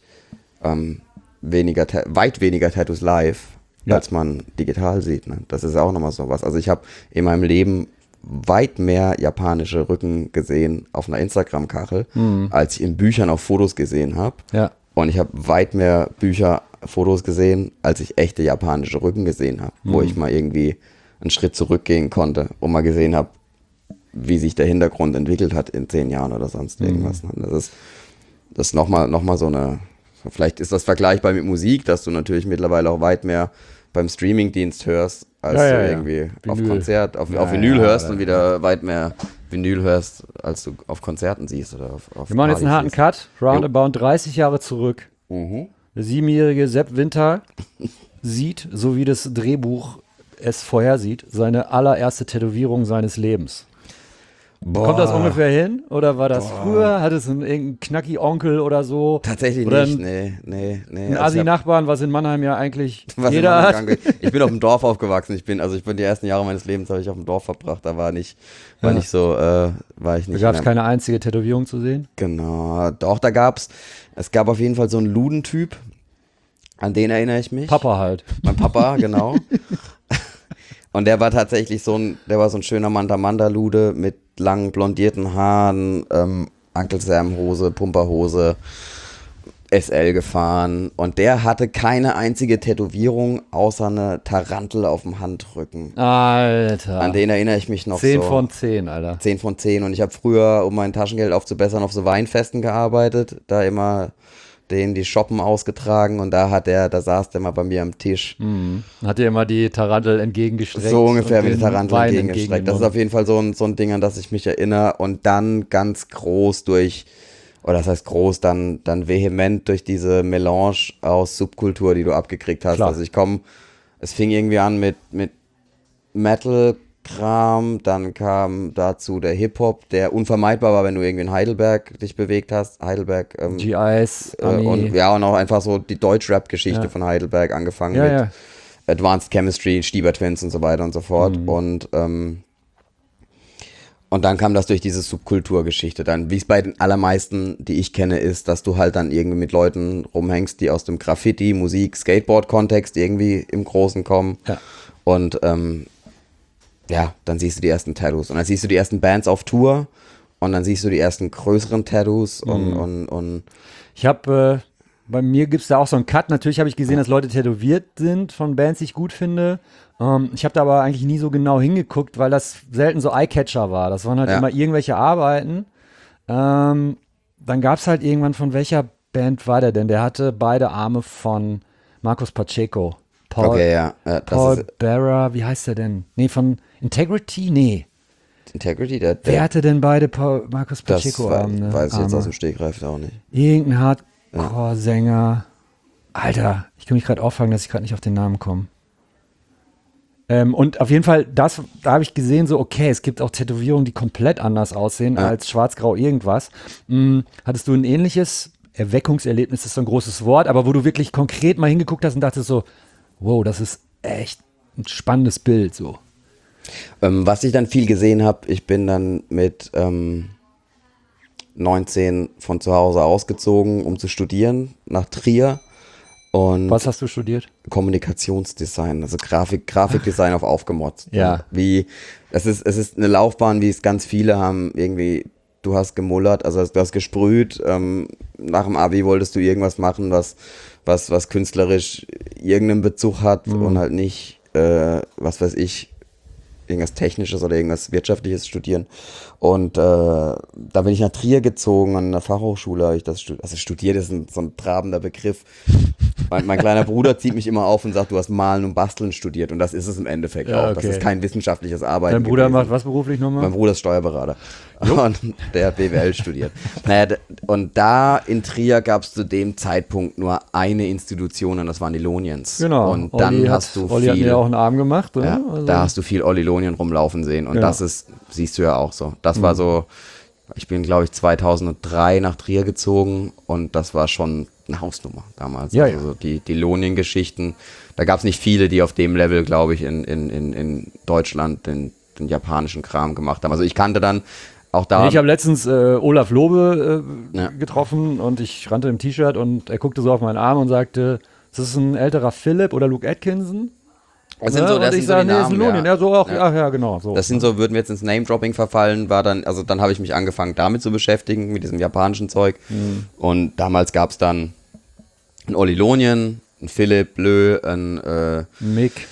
[SPEAKER 3] weit weniger Tattoos live, als man digital sieht. Ne? Das ist auch nochmal sowas. Also ich habe in meinem Leben weit mehr japanische Rücken gesehen auf einer Instagram-Kachel, als ich in Büchern auf Fotos gesehen habe.
[SPEAKER 2] Ja.
[SPEAKER 3] Und ich habe weit mehr Fotos gesehen, als ich echte japanische Rücken gesehen habe, wo ich mal irgendwie einen Schritt zurückgehen konnte und mal gesehen habe, wie sich der Hintergrund entwickelt hat in 10 Jahren oder sonst irgendwas. Ne? Das ist nochmal so eine. Vielleicht ist das vergleichbar mit Musik, dass du natürlich mittlerweile auch weit mehr beim Streamingdienst hörst, als du irgendwie auf Konzert, auf Vinyl hörst und wieder weit mehr Vinyl hörst, als du auf Konzerten siehst oder auf
[SPEAKER 2] Wir machen jetzt einen harten Cut, roundabout 30 Jahre zurück.
[SPEAKER 3] Mhm.
[SPEAKER 2] Der 7-jährige Sepp Winter sieht, so wie das Drehbuch es vorhersieht, seine allererste Tätowierung seines Lebens. Kommt das ungefähr hin? Oder war das früher? Hat es irgendeinen Knacki-Onkel oder so?
[SPEAKER 3] Tatsächlich
[SPEAKER 2] oder
[SPEAKER 3] nicht, nee.
[SPEAKER 2] Ein Assi-Nachbarn, was in Mannheim ja eigentlich
[SPEAKER 3] Was
[SPEAKER 2] jeder
[SPEAKER 3] in
[SPEAKER 2] hat.
[SPEAKER 3] Mannheim angeht. Ich bin auf dem Dorf aufgewachsen. Ich bin die ersten Jahre meines Lebens habe ich auf dem Dorf verbracht. Da war ich nicht.
[SPEAKER 2] Da gab es
[SPEAKER 3] mehr-
[SPEAKER 2] keine einzige Tätowierung zu sehen.
[SPEAKER 3] Genau. Doch, es gab auf jeden Fall so einen Ludentyp. An den erinnere ich mich.
[SPEAKER 2] Papa halt.
[SPEAKER 3] Mein Papa, genau. Und der war tatsächlich so ein schöner Manda-Manda-Lude mit langen blondierten Haaren, Uncle Sam Hose, Pumperhose, SL gefahren. Und der hatte keine einzige Tätowierung außer eine Tarantel auf dem Handrücken.
[SPEAKER 2] Alter.
[SPEAKER 3] An den erinnere ich mich noch
[SPEAKER 2] 10
[SPEAKER 3] so.
[SPEAKER 2] von 10, Alter.
[SPEAKER 3] 10 von 10. Und ich habe früher, um mein Taschengeld aufzubessern, auf so Weinfesten gearbeitet. Da immer die Shoppen ausgetragen und da saß der mal bei mir am Tisch.
[SPEAKER 2] Hat dir immer die Tarantel entgegengestreckt.
[SPEAKER 3] So ungefähr
[SPEAKER 2] und
[SPEAKER 3] mit der
[SPEAKER 2] den
[SPEAKER 3] Tarantel
[SPEAKER 2] Wein
[SPEAKER 3] entgegengestreckt. Das ist auf jeden Fall so ein Ding, an das ich mich erinnere. Und dann ganz groß das heißt groß, dann vehement durch diese Melange aus Subkultur, die du abgekriegt hast.
[SPEAKER 2] Klar.
[SPEAKER 3] Also es fing irgendwie an mit Metal-Kram, dann kam dazu der Hip-Hop, der unvermeidbar war, wenn du irgendwie in Heidelberg dich bewegt hast. Heidelberg,
[SPEAKER 2] GIs, Ami.
[SPEAKER 3] und auch einfach so die Deutsch-Rap-Geschichte von Heidelberg, angefangen mit Advanced Chemistry, Stieber Twins und so weiter und so fort. Und dann kam das durch diese Subkulturgeschichte dann, wie es bei den allermeisten, die ich kenne, ist, dass du halt dann irgendwie mit Leuten rumhängst, die aus dem Graffiti, Musik, Skateboard-Kontext irgendwie im Großen kommen.
[SPEAKER 2] Ja.
[SPEAKER 3] Und dann siehst du die ersten Tattoos. Und dann siehst du die ersten Bands auf Tour und dann siehst du die ersten größeren Tattoos und
[SPEAKER 2] Ich habe, bei mir gibt es da auch so einen Cut. Natürlich habe ich gesehen, dass Leute tätowiert sind von Bands, die ich gut finde. Ich habe da aber eigentlich nie so genau hingeguckt, weil das selten so Eyecatcher war. Das waren halt immer irgendwelche Arbeiten. Dann gab es halt irgendwann, von welcher Band war der denn? Der hatte beide Arme von Marcos Pacheco Paul,
[SPEAKER 3] Okay, ja.
[SPEAKER 2] Paul Bearer, wie heißt der denn? Nee, von Integrity? Nee.
[SPEAKER 3] Integrity,
[SPEAKER 2] Wer hatte denn beide Markus
[SPEAKER 3] das
[SPEAKER 2] Pacheco
[SPEAKER 3] weiß ich jetzt aus dem Stegreif auch nicht.
[SPEAKER 2] Irgendein Hardcore-Sänger. Alter, ich kann mich gerade auffangen, dass ich gerade nicht auf den Namen komme. Und auf jeden Fall, da habe ich gesehen, so, okay, es gibt auch Tätowierungen, die komplett anders aussehen als schwarz-grau irgendwas. Hattest du ein ähnliches Erweckungserlebnis, ist so ein großes Wort, aber wo du wirklich konkret mal hingeguckt hast und dachtest so, wow, das ist echt ein spannendes Bild, so.
[SPEAKER 3] Was ich dann viel gesehen habe, ich bin dann mit 19 von zu Hause ausgezogen, um zu studieren, nach Trier. Und
[SPEAKER 2] Was hast du studiert?
[SPEAKER 3] Kommunikationsdesign, also Grafikdesign auf aufgemotzt.
[SPEAKER 2] Ja.
[SPEAKER 3] Es ist eine Laufbahn, wie es ganz viele haben, irgendwie, du hast gemullert, also du hast gesprüht, nach dem Abi wolltest du irgendwas machen, was künstlerisch irgendeinen Bezug hat und halt nicht, was weiß ich, irgendwas Technisches oder irgendwas Wirtschaftliches studieren. Und da bin ich nach Trier gezogen, an der Fachhochschule habe ich das studiert. Also studiert ist so ein trabender Begriff. Mein kleiner Bruder zieht mich immer auf und sagt, du hast Malen und Basteln studiert. Und das ist es im Endeffekt auch. Das ist kein wissenschaftliches Arbeiten.
[SPEAKER 2] Dein Bruder
[SPEAKER 3] gewesen.
[SPEAKER 2] macht was beruflich nochmal?
[SPEAKER 3] Mein Bruder ist Steuerberater. Und der hat BWL studiert. Naja, und da in Trier gab es zu dem Zeitpunkt nur eine Institution und das waren die Loniens.
[SPEAKER 2] Genau.
[SPEAKER 3] Und dann
[SPEAKER 2] Olli
[SPEAKER 3] hast du
[SPEAKER 2] Olli hat mir auch einen Arm gemacht.
[SPEAKER 3] ja,
[SPEAKER 2] Also.
[SPEAKER 3] da hast du viel Olli Lonien rumlaufen sehen. Und das siehst du ja auch so. Das war so, ich bin glaube ich 2003 nach Trier gezogen und das war schon eine Hausnummer damals.
[SPEAKER 2] Ja,
[SPEAKER 3] also so die Lonien-Geschichten, da gab es nicht viele, die auf dem Level, glaube ich, in Deutschland den japanischen Kram gemacht haben. Also ich kannte dann auch da.
[SPEAKER 2] Ich habe letztens Olaf Lobe getroffen und ich rannte im T-Shirt und er guckte so auf meinen Arm und sagte, ist das ein älterer Philipp oder Luke Atkinson?
[SPEAKER 3] Das sind so, das sind so die
[SPEAKER 2] nee, ist ein
[SPEAKER 3] Namen,
[SPEAKER 2] Lonien. Ja, so auch, ja, genau. So.
[SPEAKER 3] Das sind so, würden wir jetzt ins Name-Dropping verfallen, dann habe ich mich angefangen, damit zu beschäftigen, mit diesem japanischen Zeug. Und damals gab es dann einen Olli Lonien, einen Philipp Lö, einen
[SPEAKER 2] Mick.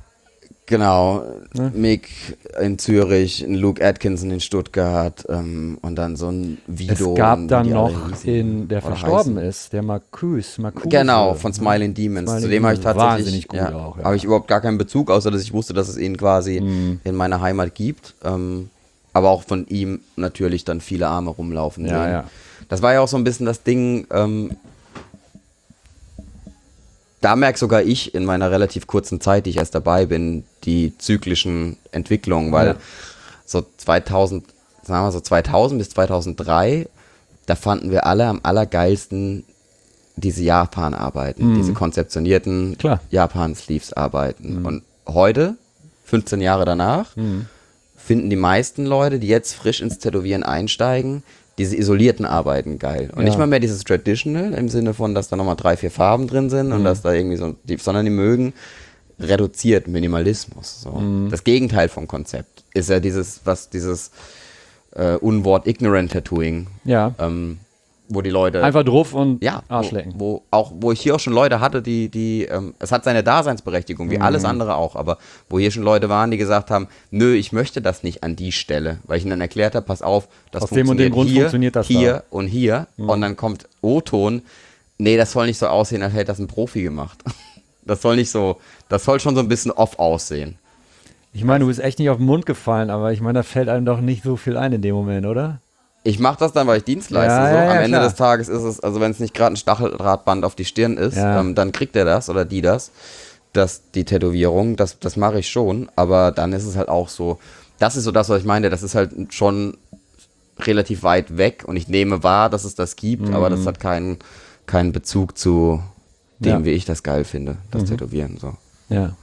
[SPEAKER 3] Genau, Mick in Zürich, ein Luke Atkinson in Stuttgart und dann so ein Vido.
[SPEAKER 2] Es gab
[SPEAKER 3] und
[SPEAKER 2] dann
[SPEAKER 3] wie die alle
[SPEAKER 2] noch,
[SPEAKER 3] hießen
[SPEAKER 2] der
[SPEAKER 3] oder
[SPEAKER 2] verstorben
[SPEAKER 3] heißen.
[SPEAKER 2] ist, der Marcuse.
[SPEAKER 3] Genau, von Smiling Demons.
[SPEAKER 2] Smiling
[SPEAKER 3] Zu dem habe ich
[SPEAKER 2] Demons,
[SPEAKER 3] tatsächlich,
[SPEAKER 2] wahnsinnig gut auch, ja.
[SPEAKER 3] habe ich überhaupt gar keinen Bezug, außer dass ich wusste, dass es ihn quasi in meiner Heimat gibt. Aber auch von ihm natürlich dann viele Arme rumlaufen sehen.
[SPEAKER 2] Ja.
[SPEAKER 3] Das war ja auch so ein bisschen das Ding, da merke sogar ich in meiner relativ kurzen Zeit, die ich erst dabei bin, die zyklischen Entwicklungen, weil so 2000 bis 2003, da fanden wir alle am allergeilsten diese Japan-Arbeiten, diese konzeptionierten Japan-Sleeves-Arbeiten. Und heute, 15 Jahre danach, finden die meisten Leute, die jetzt frisch ins Tätowieren einsteigen, diese isolierten Arbeiten geil. Und nicht mal mehr dieses Traditional, im Sinne von, dass da nochmal 3, 4 Farben drin sind und dass da irgendwie so, sondern die mögen reduziert Minimalismus. So. Das Gegenteil vom Konzept ist ja dieses Unwort Ignorant Tattooing.
[SPEAKER 2] Ja.
[SPEAKER 3] Wo die Leute
[SPEAKER 2] Einfach drauf und
[SPEAKER 3] ja,
[SPEAKER 2] Arsch lecken.
[SPEAKER 3] Wo ich hier auch schon Leute hatte, die es hat seine Daseinsberechtigung, wie alles andere auch, aber wo hier schon Leute waren, die gesagt haben, nö, ich möchte das nicht an die Stelle, weil ich ihnen dann erklärt habe, pass auf, das
[SPEAKER 2] Aus dem und dem Grund
[SPEAKER 3] hier,
[SPEAKER 2] funktioniert das
[SPEAKER 3] hier
[SPEAKER 2] da.
[SPEAKER 3] und hier und dann kommt O-Ton, nee, das soll nicht so aussehen, als hätte das ein Profi gemacht. Das soll schon so ein bisschen off aussehen.
[SPEAKER 2] Ich meine, du bist echt nicht auf den Mund gefallen, aber ich meine, da fällt einem doch nicht so viel ein in dem Moment, oder?
[SPEAKER 3] Ich mache das dann, weil ich Dienst leiste.
[SPEAKER 2] Ja,
[SPEAKER 3] Am Ende
[SPEAKER 2] klar.
[SPEAKER 3] des Tages ist es, also wenn es nicht gerade ein Stacheldrahtband auf die Stirn ist, dann kriegt er das oder die die Tätowierung, das mache ich schon, aber dann ist es halt auch so, das ist so das, was ich meine, das ist halt schon relativ weit weg und ich nehme wahr, dass es das gibt, aber das hat keinen Bezug zu dem, wie ich das geil finde, das Tätowieren. So.
[SPEAKER 2] Ja.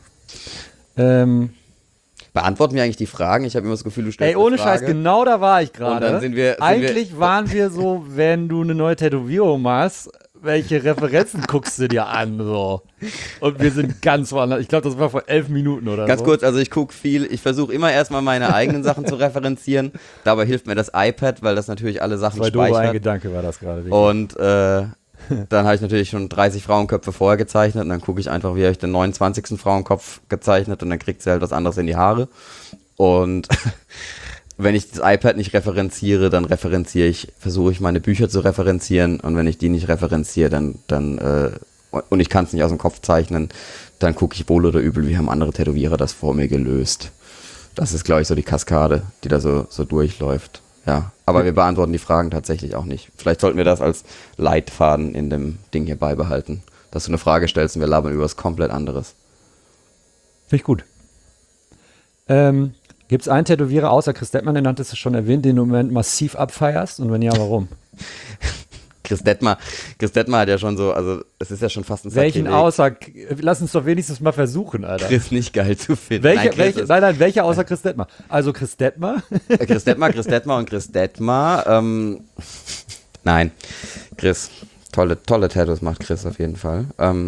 [SPEAKER 3] Beantworten wir eigentlich die Fragen? Ich habe immer das Gefühl, du stellst
[SPEAKER 2] Ey, ohne
[SPEAKER 3] eine Frage.
[SPEAKER 2] Scheiß, genau da war ich gerade.
[SPEAKER 3] Und dann sind wir-
[SPEAKER 2] Eigentlich waren wir so, wenn du eine neue Tätowierung machst, welche Referenzen guckst du dir an? So. Und wir sind ganz woanders. Ich glaube, das war vor 11 Minuten oder
[SPEAKER 3] Ganz
[SPEAKER 2] so.
[SPEAKER 3] kurz, also ich gucke viel, ich versuche immer erstmal meine eigenen Sachen zu referenzieren. Dabei hilft mir das iPad, weil das natürlich alle Sachen
[SPEAKER 2] Zwei doofe ein
[SPEAKER 3] speichert.
[SPEAKER 2] Gedanke war das gerade. wirklich.
[SPEAKER 3] Und dann habe ich natürlich schon 30 Frauenköpfe vorher gezeichnet und dann gucke ich einfach, wie habe ich den 29. Frauenkopf gezeichnet und dann kriegt sie halt was anderes in die Haare. Und wenn ich das iPad nicht referenziere, dann versuche ich meine Bücher zu referenzieren und wenn ich die nicht referenziere, dann und ich kann es nicht aus dem Kopf zeichnen, dann gucke ich wohl oder übel, wie haben andere Tätowierer das vor mir gelöst. Das ist, glaube ich, so die Kaskade, die da so durchläuft. Ja, aber wir beantworten die Fragen tatsächlich auch nicht. Vielleicht sollten wir das als Leitfaden in dem Ding hier beibehalten, dass du eine Frage stellst und wir labern über was komplett anderes.
[SPEAKER 2] Finde ich gut. Gibt es einen Tätowierer außer Chris Detmer, den hattest du schon erwähnt, den du im Moment massiv abfeierst? Und wenn ja, warum?
[SPEAKER 3] Chris Detmer hat ja schon so, also es ist ja schon fast ein
[SPEAKER 2] Welchen
[SPEAKER 3] Sakrileg,
[SPEAKER 2] außer, lass uns doch wenigstens mal versuchen, Alter.
[SPEAKER 3] Chris nicht geil zu finden.
[SPEAKER 2] Welcher außer Chris Detmer? Also Chris Detmer?
[SPEAKER 3] Chris Detmer und Chris Detmer. Nein, Chris, tolle Tattoos macht Chris auf jeden Fall.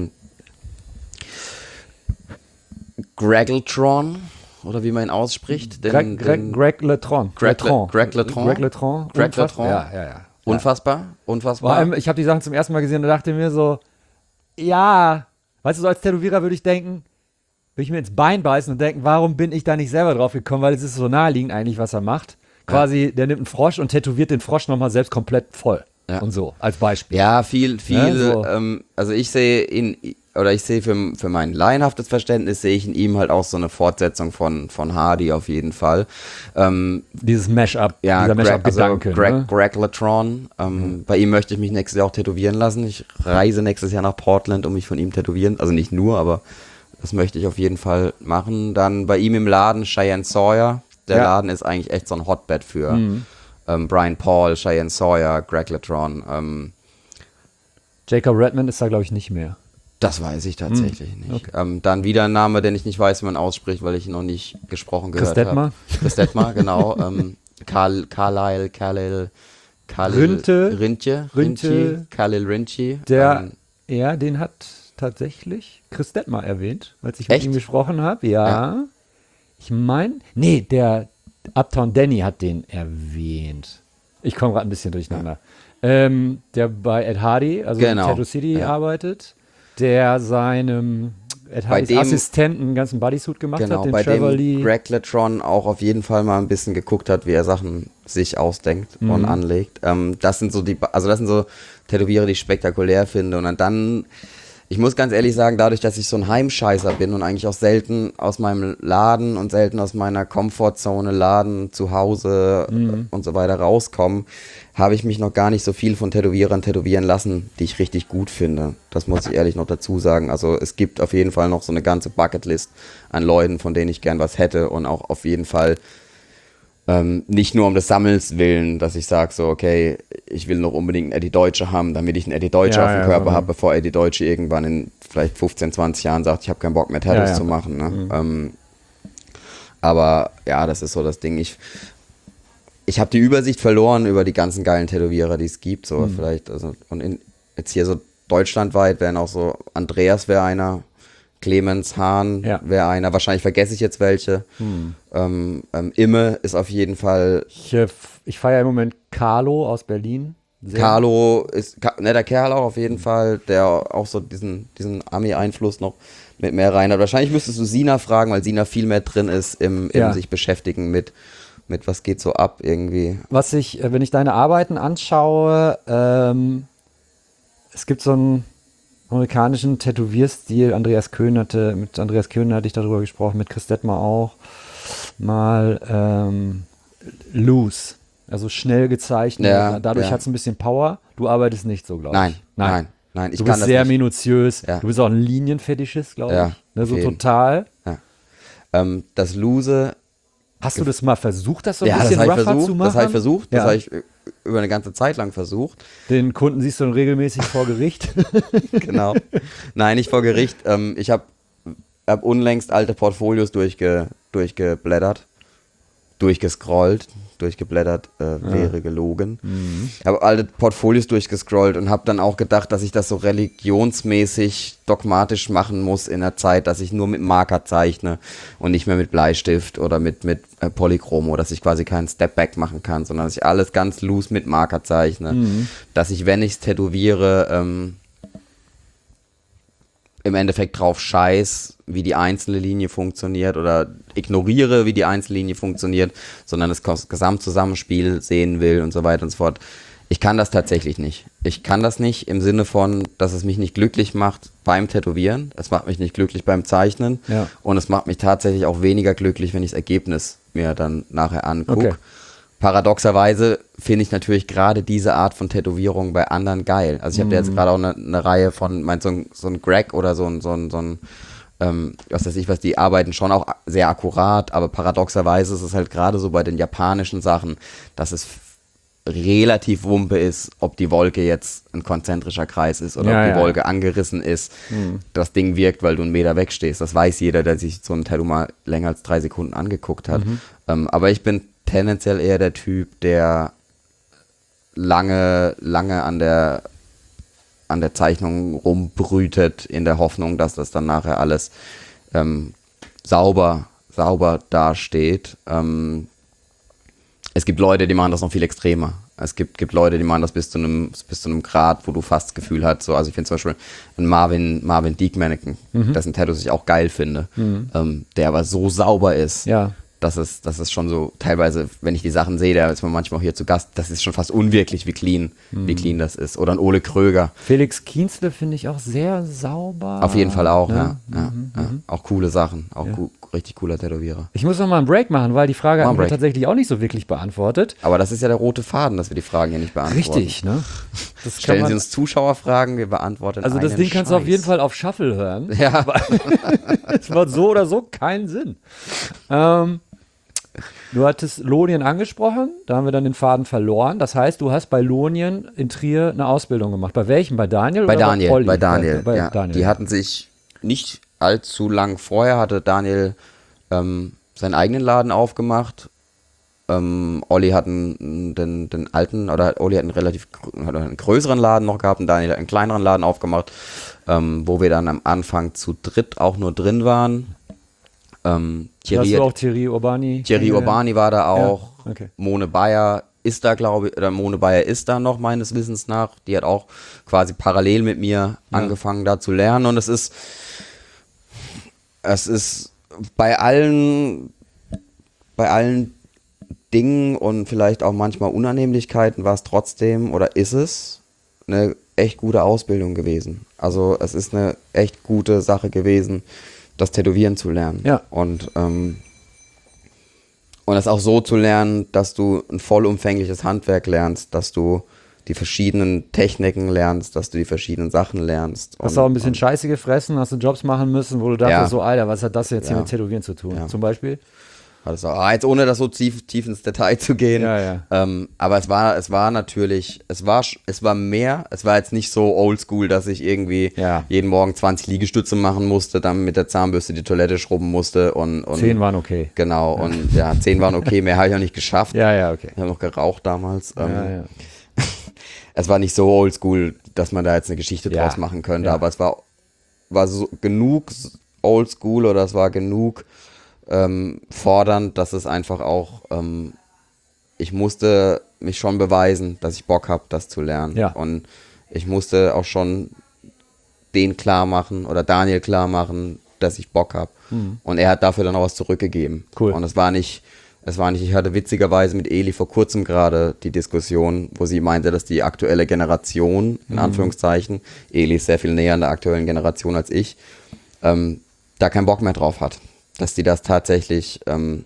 [SPEAKER 3] Greggletron, oder wie man ihn ausspricht.
[SPEAKER 2] Greg Letron.
[SPEAKER 3] Greg Letron.
[SPEAKER 2] Ja.
[SPEAKER 3] Unfassbar.
[SPEAKER 2] Vor allem, ich habe die Sachen zum ersten Mal gesehen und dachte mir so, ja, weißt du, so als Tätowierer würde ich mir ins Bein beißen und denken, warum bin ich da nicht selber drauf gekommen, weil es ist so naheliegend eigentlich, was er macht. Quasi, der nimmt einen Frosch und tätowiert den Frosch nochmal selbst komplett voll. Ja. Und so, als Beispiel.
[SPEAKER 3] Ja, viel,
[SPEAKER 2] Ja, so.
[SPEAKER 3] Also ich sehe für mein laienhaftes Verständnis sehe ich in ihm halt auch so eine Fortsetzung von Hardy auf jeden Fall.
[SPEAKER 2] Dieses Mashup,
[SPEAKER 3] Ja,
[SPEAKER 2] dieser Mashup-Gedanke.
[SPEAKER 3] Greg Letron. Bei ihm möchte ich mich nächstes Jahr auch tätowieren lassen. Ich reise nächstes Jahr nach Portland, um mich von ihm tätowieren. Also nicht nur, aber das möchte ich auf jeden Fall machen. Dann bei ihm im Laden Cheyenne Sawyer. Der Laden ist eigentlich echt so ein Hotbed für Brian Paul, Cheyenne Sawyer, Greg Letron.
[SPEAKER 2] Jacob Redman ist da, glaube ich, nicht mehr.
[SPEAKER 3] Das weiß ich tatsächlich nicht.
[SPEAKER 2] Okay.
[SPEAKER 3] Dann wieder ein Name, den ich nicht weiß, wie man ausspricht, weil ich ihn noch nicht gesprochen gehört habe. Chris Detmer, genau. Khalil Rinche.
[SPEAKER 2] Den hat tatsächlich Chris Detmer erwähnt, als ich mit ihm gesprochen habe. Ja. Ich meine, der Uptown Danny hat den erwähnt. Ich komme gerade ein bisschen durcheinander. Der bei Ed Hardy, also in Tattoo City arbeitet, der seinem Ed Hardys Assistenten einen ganzen Bodysuit gemacht hat, den
[SPEAKER 3] bei
[SPEAKER 2] Trevor
[SPEAKER 3] dem
[SPEAKER 2] Lee.
[SPEAKER 3] Greg Letron auch auf jeden Fall mal ein bisschen geguckt hat, wie er Sachen sich ausdenkt und anlegt. Das sind so Tätowierer, die ich spektakulär finde. Und dann, ich muss ganz ehrlich sagen, dadurch, dass ich so ein Heimscheißer bin und eigentlich auch selten aus meinem Laden und selten aus meiner Komfortzone, Laden, zu Hause und so weiter rauskomme, habe ich mich noch gar nicht so viel von Tätowierern tätowieren lassen, die ich richtig gut finde. Das muss ich ehrlich noch dazu sagen. Also es gibt auf jeden Fall noch so eine ganze Bucketlist an Leuten, von denen ich gern was hätte und auch auf jeden Fall nicht nur um des Sammels willen, dass ich sage so, okay, ich will noch unbedingt einen Eddie Deutsche haben, damit ich einen Eddie Deutsche auf dem Körper habe, bevor Eddie Deutsche irgendwann in vielleicht 15, 20 Jahren sagt, ich habe keinen Bock mehr Tattoos zu machen. Ne? Aber ja, das ist so das Ding. Ich habe die Übersicht verloren über die ganzen geilen Tätowierer, die es gibt. So vielleicht, also, und jetzt hier so deutschlandweit wären auch so, Andreas wäre einer, Clemens Hahn wäre einer, wahrscheinlich vergesse ich jetzt welche. Imme ist auf jeden Fall.
[SPEAKER 2] Ich feiere im Moment Carlo aus Berlin.
[SPEAKER 3] Carlo ist netter Kerl auch auf jeden Fall, der auch so diesen Ami-Einfluss noch mit mehr rein hat. Wahrscheinlich müsstest du Sina fragen, weil Sina viel mehr drin ist im sich beschäftigen mit was geht so ab irgendwie.
[SPEAKER 2] Wenn ich deine Arbeiten anschaue, es gibt so einen amerikanischen Tätowierstil. Mit Andreas Köhn hatte ich darüber gesprochen, mit Chris Detmer auch. Mal loose, also schnell gezeichnet. Dadurch hat es ein bisschen Power. Du arbeitest nicht so, glaube ich.
[SPEAKER 3] Nein. Ich
[SPEAKER 2] du
[SPEAKER 3] kann
[SPEAKER 2] bist
[SPEAKER 3] das
[SPEAKER 2] sehr
[SPEAKER 3] nicht.
[SPEAKER 2] minutiös. Ja. Du bist auch ein Linienfetischist, glaube ich. Ne, so total.
[SPEAKER 3] Ja. Das Loose.
[SPEAKER 2] Hast du das mal versucht, das so ein bisschen rougher zu machen?
[SPEAKER 3] Das habe ich versucht. Das habe ich über eine ganze Zeit lang versucht.
[SPEAKER 2] Den Kunden siehst du dann regelmäßig vor Gericht.
[SPEAKER 3] Genau. Nein, nicht vor Gericht. Ich habe unlängst alte Portfolios durchgeblättert. Durchgeblättert wäre gelogen. Ich habe alte Portfolios durchgescrollt und habe dann auch gedacht, dass ich das so religionsmäßig dogmatisch machen muss in der Zeit, dass ich nur mit Marker zeichne und nicht mehr mit Bleistift oder mit Polychromo, dass ich quasi keinen Step-Back machen kann, sondern dass ich alles ganz loose mit Marker zeichne. Dass ich, wenn ich es tätowiere, im Endeffekt drauf scheiß, wie die einzelne Linie funktioniert oder ignoriere, wie die einzelne Linie funktioniert, sondern das Gesamtzusammenspiel sehen will und so weiter und so fort. Ich kann das tatsächlich nicht. Ich kann das nicht im Sinne von, dass es mich nicht glücklich macht beim Tätowieren. Es macht mich nicht glücklich beim Zeichnen.
[SPEAKER 2] Ja.
[SPEAKER 3] Und es macht mich tatsächlich auch weniger glücklich, wenn ich das Ergebnis mir dann nachher angucke.
[SPEAKER 2] Okay.
[SPEAKER 3] Paradoxerweise finde ich natürlich gerade diese Art von Tätowierung bei anderen geil. Also ich habe da jetzt gerade auch eine Reihe von, so ein Greg oder so ein was weiß ich was, die arbeiten schon auch sehr akkurat, aber paradoxerweise ist es halt gerade so bei den japanischen Sachen, dass es relativ Wumpe ist, ob die Wolke jetzt ein konzentrischer Kreis ist oder ob die Wolke angerissen ist. Das Ding wirkt, weil du einen Meter wegstehst. Das weiß jeder, der sich so ein Tattoo mal länger als 3 Sekunden angeguckt hat. Aber ich bin tendenziell eher der Typ, der lange an der Zeichnung rumbrütet, in der Hoffnung, dass das dann nachher alles sauber dasteht. Es gibt Leute, die machen das noch viel extremer. Es gibt Leute, die machen das bis zu einem Grad, wo du fast das Gefühl hast, so, also ich finde zum Beispiel einen Marvin Diekmannequin, dessen Tattoos ich auch geil finde, der aber so sauber ist, das ist schon so, teilweise, wenn ich die Sachen sehe, da ist man manchmal auch hier zu Gast, das ist schon fast unwirklich, wie clean das ist. Oder ein Ole Kröger.
[SPEAKER 2] Felix Kienzle finde ich auch sehr sauber.
[SPEAKER 3] Auf jeden Fall auch, ja. Auch coole Sachen, auch richtig cooler Tätowierer.
[SPEAKER 2] Ich muss noch mal einen Break machen, weil die Frage haben wir tatsächlich auch nicht so wirklich beantwortet.
[SPEAKER 3] Aber das ist ja der rote Faden, dass wir die Fragen hier nicht beantworten.
[SPEAKER 2] Richtig, ne? Das
[SPEAKER 3] Stellen Sie uns Zuschauerfragen, wir beantworten
[SPEAKER 2] also das Ding kannst du auf jeden Fall auf Shuffle hören.
[SPEAKER 3] Ja.
[SPEAKER 2] Es macht so oder so keinen Sinn. Du hattest Lonien angesprochen, da haben wir dann den Faden verloren. Das heißt, du hast bei Lonien in Trier eine Ausbildung gemacht. Bei welchem? Bei Daniel?
[SPEAKER 3] Bei
[SPEAKER 2] oder
[SPEAKER 3] Daniel,
[SPEAKER 2] bei Olli?
[SPEAKER 3] bei Daniel.
[SPEAKER 2] Bei
[SPEAKER 3] Ja.
[SPEAKER 2] Daniel.
[SPEAKER 3] Die hatten sich nicht allzu lang vorher, hatte Daniel seinen eigenen Laden aufgemacht. Olli hat den alten, oder Olli hat einen größeren Laden noch gehabt und Daniel hat einen kleineren Laden aufgemacht, wo wir dann am Anfang zu dritt auch nur drin waren.
[SPEAKER 2] Hast du auch Thierry Urbani?
[SPEAKER 3] Thierry Urbani war da auch.
[SPEAKER 2] Ja, okay.
[SPEAKER 3] Mone Bayer ist da, glaube ich, oder Mone Bayer ist da noch meines Wissens nach. Die hat auch quasi parallel mit mir angefangen da zu lernen. Und es ist bei allen Dingen und vielleicht auch manchmal Unannehmlichkeiten war es trotzdem, oder ist es, eine echt gute Ausbildung gewesen. Also es ist eine echt gute Sache gewesen, das Tätowieren zu lernen.
[SPEAKER 2] Ja.
[SPEAKER 3] Und das auch so zu lernen, dass du ein vollumfängliches Handwerk lernst, dass du die verschiedenen Techniken lernst, dass du die verschiedenen Sachen lernst.
[SPEAKER 2] Hast du auch ein bisschen Scheiße gefressen, hast du Jobs machen müssen, wo du dachtest, so Alter, was hat das jetzt hier
[SPEAKER 3] Ja.
[SPEAKER 2] mit Tätowieren zu tun?
[SPEAKER 3] Ja.
[SPEAKER 2] Zum Beispiel?
[SPEAKER 3] Jetzt ohne das so tief ins Detail zu gehen.
[SPEAKER 2] Ja.
[SPEAKER 3] Aber es war natürlich, es war mehr, es war jetzt nicht so oldschool, dass ich irgendwie jeden Morgen 20 Liegestütze machen musste, dann mit der Zahnbürste die Toilette schrubben musste und
[SPEAKER 2] 10 waren okay.
[SPEAKER 3] Genau, und 10 waren okay, mehr habe ich auch nicht geschafft.
[SPEAKER 2] Ja, okay.
[SPEAKER 3] Ich habe noch geraucht damals.
[SPEAKER 2] Ja.
[SPEAKER 3] Es war nicht so oldschool, dass man da jetzt eine Geschichte draus machen könnte, aber es war so genug oldschool oder es war genug fordernd, dass es einfach auch, ich musste mich schon beweisen, dass ich Bock habe, das zu lernen.
[SPEAKER 2] Ja.
[SPEAKER 3] Und ich musste auch schon Daniel klar machen, dass ich Bock habe. Und er hat dafür dann auch was zurückgegeben.
[SPEAKER 2] Cool.
[SPEAKER 3] Und es war nicht, ich hatte witzigerweise mit Eli vor kurzem gerade die Diskussion, wo sie meinte, dass die aktuelle Generation, in Anführungszeichen, Eli ist sehr viel näher an der aktuellen Generation als ich, da keinen Bock mehr drauf hat. Dass die das tatsächlich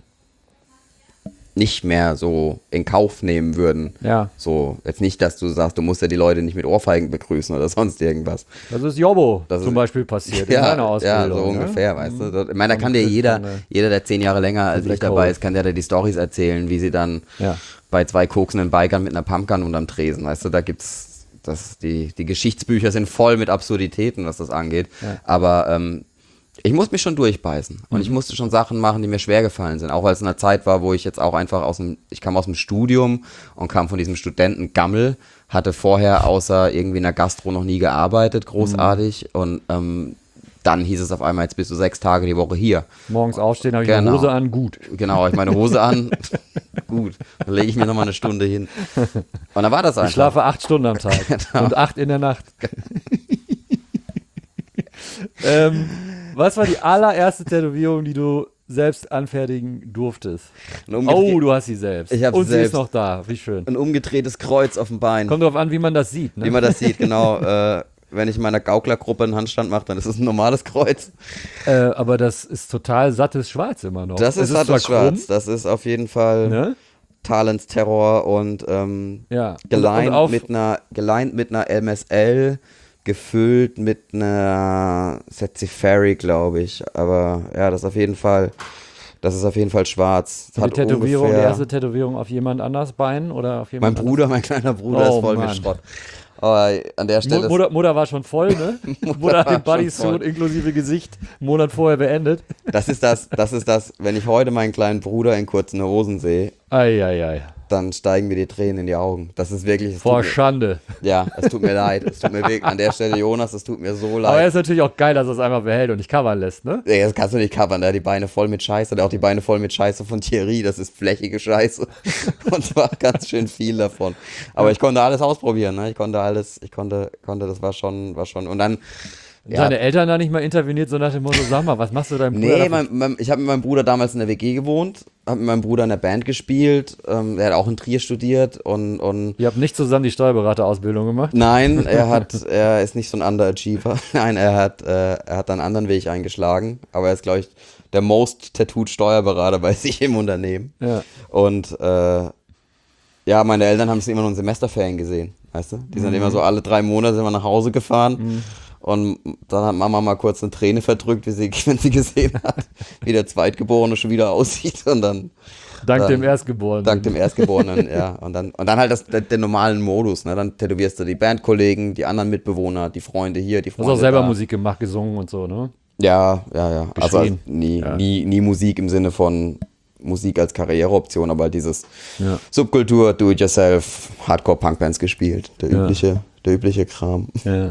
[SPEAKER 3] nicht mehr so in Kauf nehmen würden.
[SPEAKER 2] Ja.
[SPEAKER 3] So, jetzt nicht, dass du sagst, du musst ja die Leute nicht mit Ohrfeigen begrüßen oder sonst irgendwas.
[SPEAKER 2] Das ist Jobbo zum Beispiel passiert in seiner Ausbildung.
[SPEAKER 3] Ja, so ungefähr, weißt du. Ich meine, da kann dir jeder, der 10 Jahre länger als ich dabei ist, kann der die Storys erzählen, wie sie dann bei 2 koksenden Bikern mit einer Pumpgun unterm Tresen, weißt du, da gibt's, die Geschichtsbücher sind voll mit Absurditäten, was das angeht. Ja. Aber ich musste mich schon durchbeißen und ich musste schon Sachen machen, die mir schwer gefallen sind. Auch weil es in einer Zeit war, wo ich jetzt auch einfach ich kam aus dem Studium und kam von diesem Studentengammel, hatte vorher außer irgendwie in der Gastro noch nie gearbeitet, großartig. Und dann hieß es auf einmal, jetzt bist du 6 Tage die Woche hier.
[SPEAKER 2] Morgens aufstehen, habe ich meine Hose an, gut.
[SPEAKER 3] Genau, habe ich meine Hose an, gut. Dann lege ich mir nochmal eine Stunde hin. Und dann war das einfach.
[SPEAKER 2] Ich schlafe 8 Stunden am Tag und 8 in der Nacht. Was war die allererste Tätowierung, die du selbst anfertigen durftest.
[SPEAKER 3] Oh,
[SPEAKER 2] du hast sie selbst.
[SPEAKER 3] Ich habe
[SPEAKER 2] Und sie
[SPEAKER 3] selbst.
[SPEAKER 2] ist noch da. Wie schön.
[SPEAKER 3] Ein umgedrehtes Kreuz auf dem Bein.
[SPEAKER 2] Kommt drauf an, wie man das sieht. Ne?
[SPEAKER 3] Wie man das sieht, genau. Wenn ich in meiner Gauklergruppe einen Handstand mache, dann ist es ein normales Kreuz.
[SPEAKER 2] Aber das ist total sattes Schwarz immer noch.
[SPEAKER 3] Das ist
[SPEAKER 2] zwar
[SPEAKER 3] sattes Schwarz.
[SPEAKER 2] krumm,
[SPEAKER 3] Das ist auf jeden Fall
[SPEAKER 2] ne?
[SPEAKER 3] Talentsterror und
[SPEAKER 2] Ja.
[SPEAKER 3] geleint
[SPEAKER 2] Und auf,
[SPEAKER 3] mit einer MSL, gefüllt mit einer Satsifari, glaube ich. Aber ja, das ist auf jeden Fall schwarz.
[SPEAKER 2] die Tätowierung, die erste Tätowierung auf jemand anders Bein oder auf jemand
[SPEAKER 3] mein kleiner Bruder ist voll mit Schrott. Aber an der Stelle
[SPEAKER 2] Mutter war schon voll, ne? Mutter hat den Bodysuit inklusive Gesicht einen Monat vorher beendet.
[SPEAKER 3] das ist das, wenn ich heute meinen kleinen Bruder in kurzen Hosen sehe,
[SPEAKER 2] Eieiei.
[SPEAKER 3] dann steigen mir die Tränen in die Augen. Das ist wirklich.
[SPEAKER 2] Vor Schande.
[SPEAKER 3] Es tut mir leid. Es tut mir wirklich an der Stelle, Jonas, es tut mir so leid.
[SPEAKER 2] Aber er ist natürlich auch geil, dass er es einfach behält und nicht covern lässt, ne?
[SPEAKER 3] Nee, das kannst du nicht covern, der hat die Beine voll mit Scheiße, der hat auch die Beine voll mit Scheiße von Thierry, das ist flächige Scheiße und zwar ganz schön viel davon. Aber ich konnte alles ausprobieren, ne? Das war schon und dann
[SPEAKER 2] Deine Eltern da nicht mal interveniert, so nach dem Motto, sag mal, was machst du deinem Bruder?
[SPEAKER 3] Nee, ich habe mit meinem Bruder damals in der WG gewohnt, habe mit meinem Bruder in der Band gespielt, er hat auch in Trier studiert und
[SPEAKER 2] Ihr habt nicht zusammen die Steuerberaterausbildung gemacht?
[SPEAKER 3] Nein, er ist nicht so ein Underachiever. Nein, er hat einen anderen Weg eingeschlagen, aber er ist, glaube ich, der most tattooed Steuerberater bei sich im Unternehmen.
[SPEAKER 2] Ja.
[SPEAKER 3] Und meine Eltern haben es immer nur in Semesterferien gesehen, weißt du? Die sind immer so alle 3 Monate sind wir nach Hause gefahren. Und dann hat Mama mal kurz eine Träne verdrückt, wenn sie gesehen hat, wie der Zweitgeborene schon wieder aussieht. Und dann
[SPEAKER 2] Dank dem Erstgeborenen.
[SPEAKER 3] Dank dem Erstgeborenen, ja. Und dann halt den normalen Modus, ne? Dann tätowierst du die Bandkollegen, die anderen Mitbewohner, die Freunde hier, die
[SPEAKER 2] Du
[SPEAKER 3] Freunde
[SPEAKER 2] hast auch selber
[SPEAKER 3] da.
[SPEAKER 2] Musik gemacht, gesungen und so, ne?
[SPEAKER 3] Ja. Also
[SPEAKER 2] Geschrien.
[SPEAKER 3] nie Musik im Sinne von Musik als Karriereoption, aber dieses
[SPEAKER 2] Ja.
[SPEAKER 3] Subkultur, Do-it-yourself, Hardcore-Punk-Bands gespielt. Der übliche Kram.
[SPEAKER 2] Ja.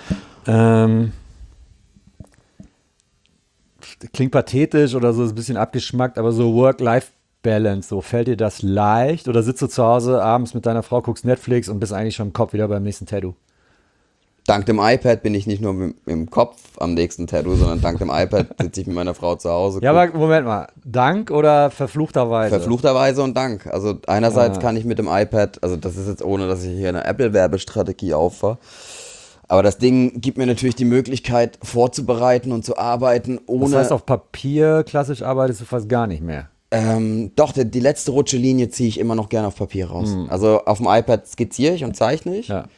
[SPEAKER 2] Klingt pathetisch oder so, ist ein bisschen abgeschmackt, aber so Work-Life-Balance, so fällt dir das leicht? Oder sitzt du zu Hause abends mit deiner Frau, guckst Netflix und bist eigentlich schon im Kopf wieder beim nächsten Tattoo?
[SPEAKER 3] Dank dem iPad bin ich nicht nur im Kopf am nächsten Tattoo, sondern dank dem iPad sitze ich mit meiner Frau zu Hause.
[SPEAKER 2] Ja, aber Moment mal, Dank oder verfluchterweise?
[SPEAKER 3] Verfluchterweise und Dank. Also einerseits kann ich mit dem iPad, also das ist jetzt ohne, dass ich hier eine Apple-Werbestrategie auffahre, aber das Ding gibt mir natürlich die Möglichkeit vorzubereiten und zu arbeiten ohne...
[SPEAKER 2] Das heißt, auf Papier klassisch arbeitest du fast gar nicht mehr.
[SPEAKER 3] Doch, die letzte Rutschelinie ziehe ich immer noch gerne auf Papier raus. Also auf dem iPad skizziere ich und zeichne ich.
[SPEAKER 2] Ja.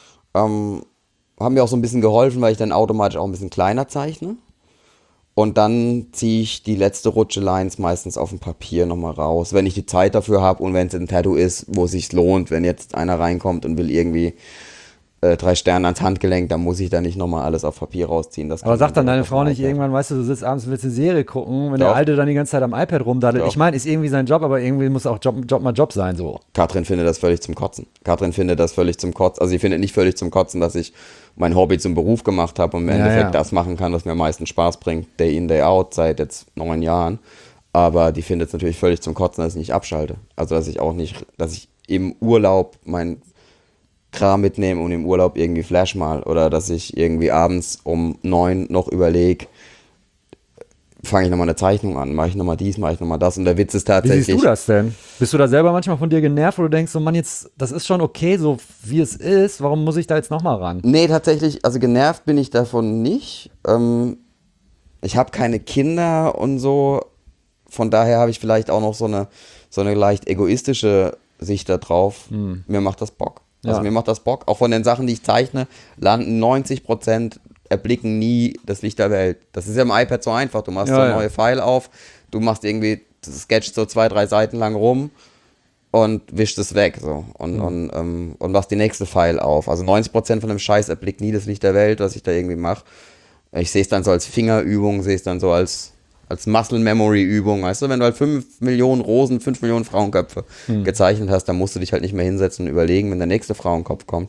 [SPEAKER 3] Haben mir auch so ein bisschen geholfen, weil ich dann automatisch auch ein bisschen kleiner zeichne. Und dann ziehe ich die letzte Rutschelines meistens auf dem Papier nochmal raus, wenn ich die Zeit dafür habe und wenn es ein Tattoo ist, wo es sich lohnt. Wenn jetzt einer reinkommt und will irgendwie 3 Sterne ans Handgelenk, dann muss ich da nicht nochmal alles auf Papier rausziehen. Das
[SPEAKER 2] Aber sagt dann deine
[SPEAKER 3] auf dem
[SPEAKER 2] Frau nicht
[SPEAKER 3] iPad.
[SPEAKER 2] irgendwann, weißt du sitzt abends und willst eine Serie gucken, wenn
[SPEAKER 3] Doch.
[SPEAKER 2] der Alte dann die ganze Zeit am iPad rumdaddelt.
[SPEAKER 3] Doch.
[SPEAKER 2] Ich meine, ist irgendwie sein Job, aber irgendwie muss auch Job mal Job sein, so.
[SPEAKER 3] Katrin findet das völlig zum Kotzen. Also sie findet nicht völlig zum Kotzen, dass ich mein Hobby zum Beruf gemacht habe und im Endeffekt das machen kann, was mir am meisten Spaß bringt, Day in, Day out, seit jetzt 9 Jahren. Aber die findet es natürlich völlig zum Kotzen, dass ich nicht abschalte. Also dass ich im Urlaub mein Kram mitnehme und im Urlaub irgendwie flash mal. Oder dass ich irgendwie abends um 9 noch überlege, fange ich nochmal eine Zeichnung an, mache ich nochmal dies, mache ich nochmal das. Und der Witz ist
[SPEAKER 2] Wie
[SPEAKER 3] tatsächlich...
[SPEAKER 2] siehst du das denn? Bist du da selber manchmal von dir genervt, wo du denkst, so Mann, jetzt, das ist schon okay, so wie es ist, warum muss ich da jetzt nochmal ran?
[SPEAKER 3] Nee, tatsächlich, also genervt bin ich davon nicht. Ich habe keine Kinder und so, von daher habe ich vielleicht auch noch so eine leicht egoistische Sicht da drauf. Mir macht das Bock. Also
[SPEAKER 2] Ja.
[SPEAKER 3] mir macht das Bock. Auch von den Sachen, die ich zeichne, landen 90%, erblicken nie das Licht der Welt. Das ist ja im iPad so einfach. Du machst so ein neues File auf, du machst irgendwie, das sketcht so 2, 3 Seiten lang rum und wischt es weg. So. Und machst die nächste File auf. Also 90% von dem Scheiß erblickt nie das Licht der Welt, was ich da irgendwie mache. Ich sehe es dann so als Fingerübung, sehe es dann so als Muscle-Memory-Übung, weißt du, wenn du halt 5 Millionen Rosen, 5 Millionen Frauenköpfe gezeichnet hast, dann musst du dich halt nicht mehr hinsetzen und überlegen, wenn der nächste Frauenkopf kommt.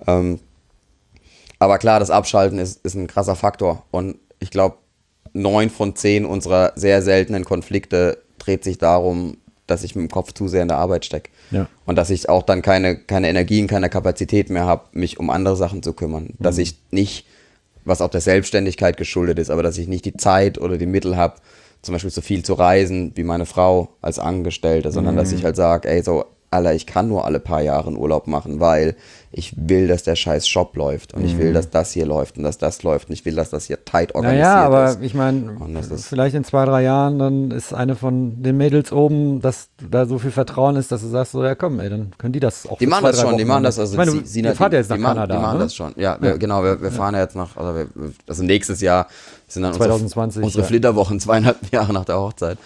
[SPEAKER 3] Aber klar, das Abschalten ist ein krasser Faktor und ich glaube, 9 von 10 unserer sehr seltenen Konflikte dreht sich darum, dass ich mit dem Kopf zu sehr in der Arbeit stecke.
[SPEAKER 2] Ja.
[SPEAKER 3] Und dass ich auch dann keine Energien, keine Kapazität mehr habe, mich um andere Sachen zu kümmern. Dass ich nicht, was auch der Selbstständigkeit geschuldet ist, aber dass ich nicht die Zeit oder die Mittel habe, zum Beispiel so viel zu reisen wie meine Frau als Angestellte, sondern dass ich halt sage, ey, so, Alter, ich kann nur alle paar Jahre einen Urlaub machen, weil ich will, dass der scheiß Shop läuft und ich will, dass das hier läuft und dass das läuft und ich will, dass das hier tight organisiert
[SPEAKER 2] Naja, aber
[SPEAKER 3] ist.
[SPEAKER 2] ich meine,
[SPEAKER 3] Und das ist-
[SPEAKER 2] vielleicht in 2, 3 Jahren, dann ist eine von den Mädels oben, dass da so viel Vertrauen ist, dass du sagst, so, ja komm, ey, dann können die das auch
[SPEAKER 3] Die
[SPEAKER 2] für
[SPEAKER 3] machen
[SPEAKER 2] 2,
[SPEAKER 3] das
[SPEAKER 2] 3
[SPEAKER 3] schon,
[SPEAKER 2] Wochen
[SPEAKER 3] die machen das,
[SPEAKER 2] machen.
[SPEAKER 3] also
[SPEAKER 2] Ich meine, ihr fahrt ja jetzt nach Kanada,
[SPEAKER 3] die machen
[SPEAKER 2] ne?
[SPEAKER 3] das schon, ja, genau, wir fahren ja jetzt nach, also nächstes Jahr sind dann
[SPEAKER 2] 2020,
[SPEAKER 3] unsere
[SPEAKER 2] ja.
[SPEAKER 3] Flitterwochen 2,5 Jahre nach der Hochzeit.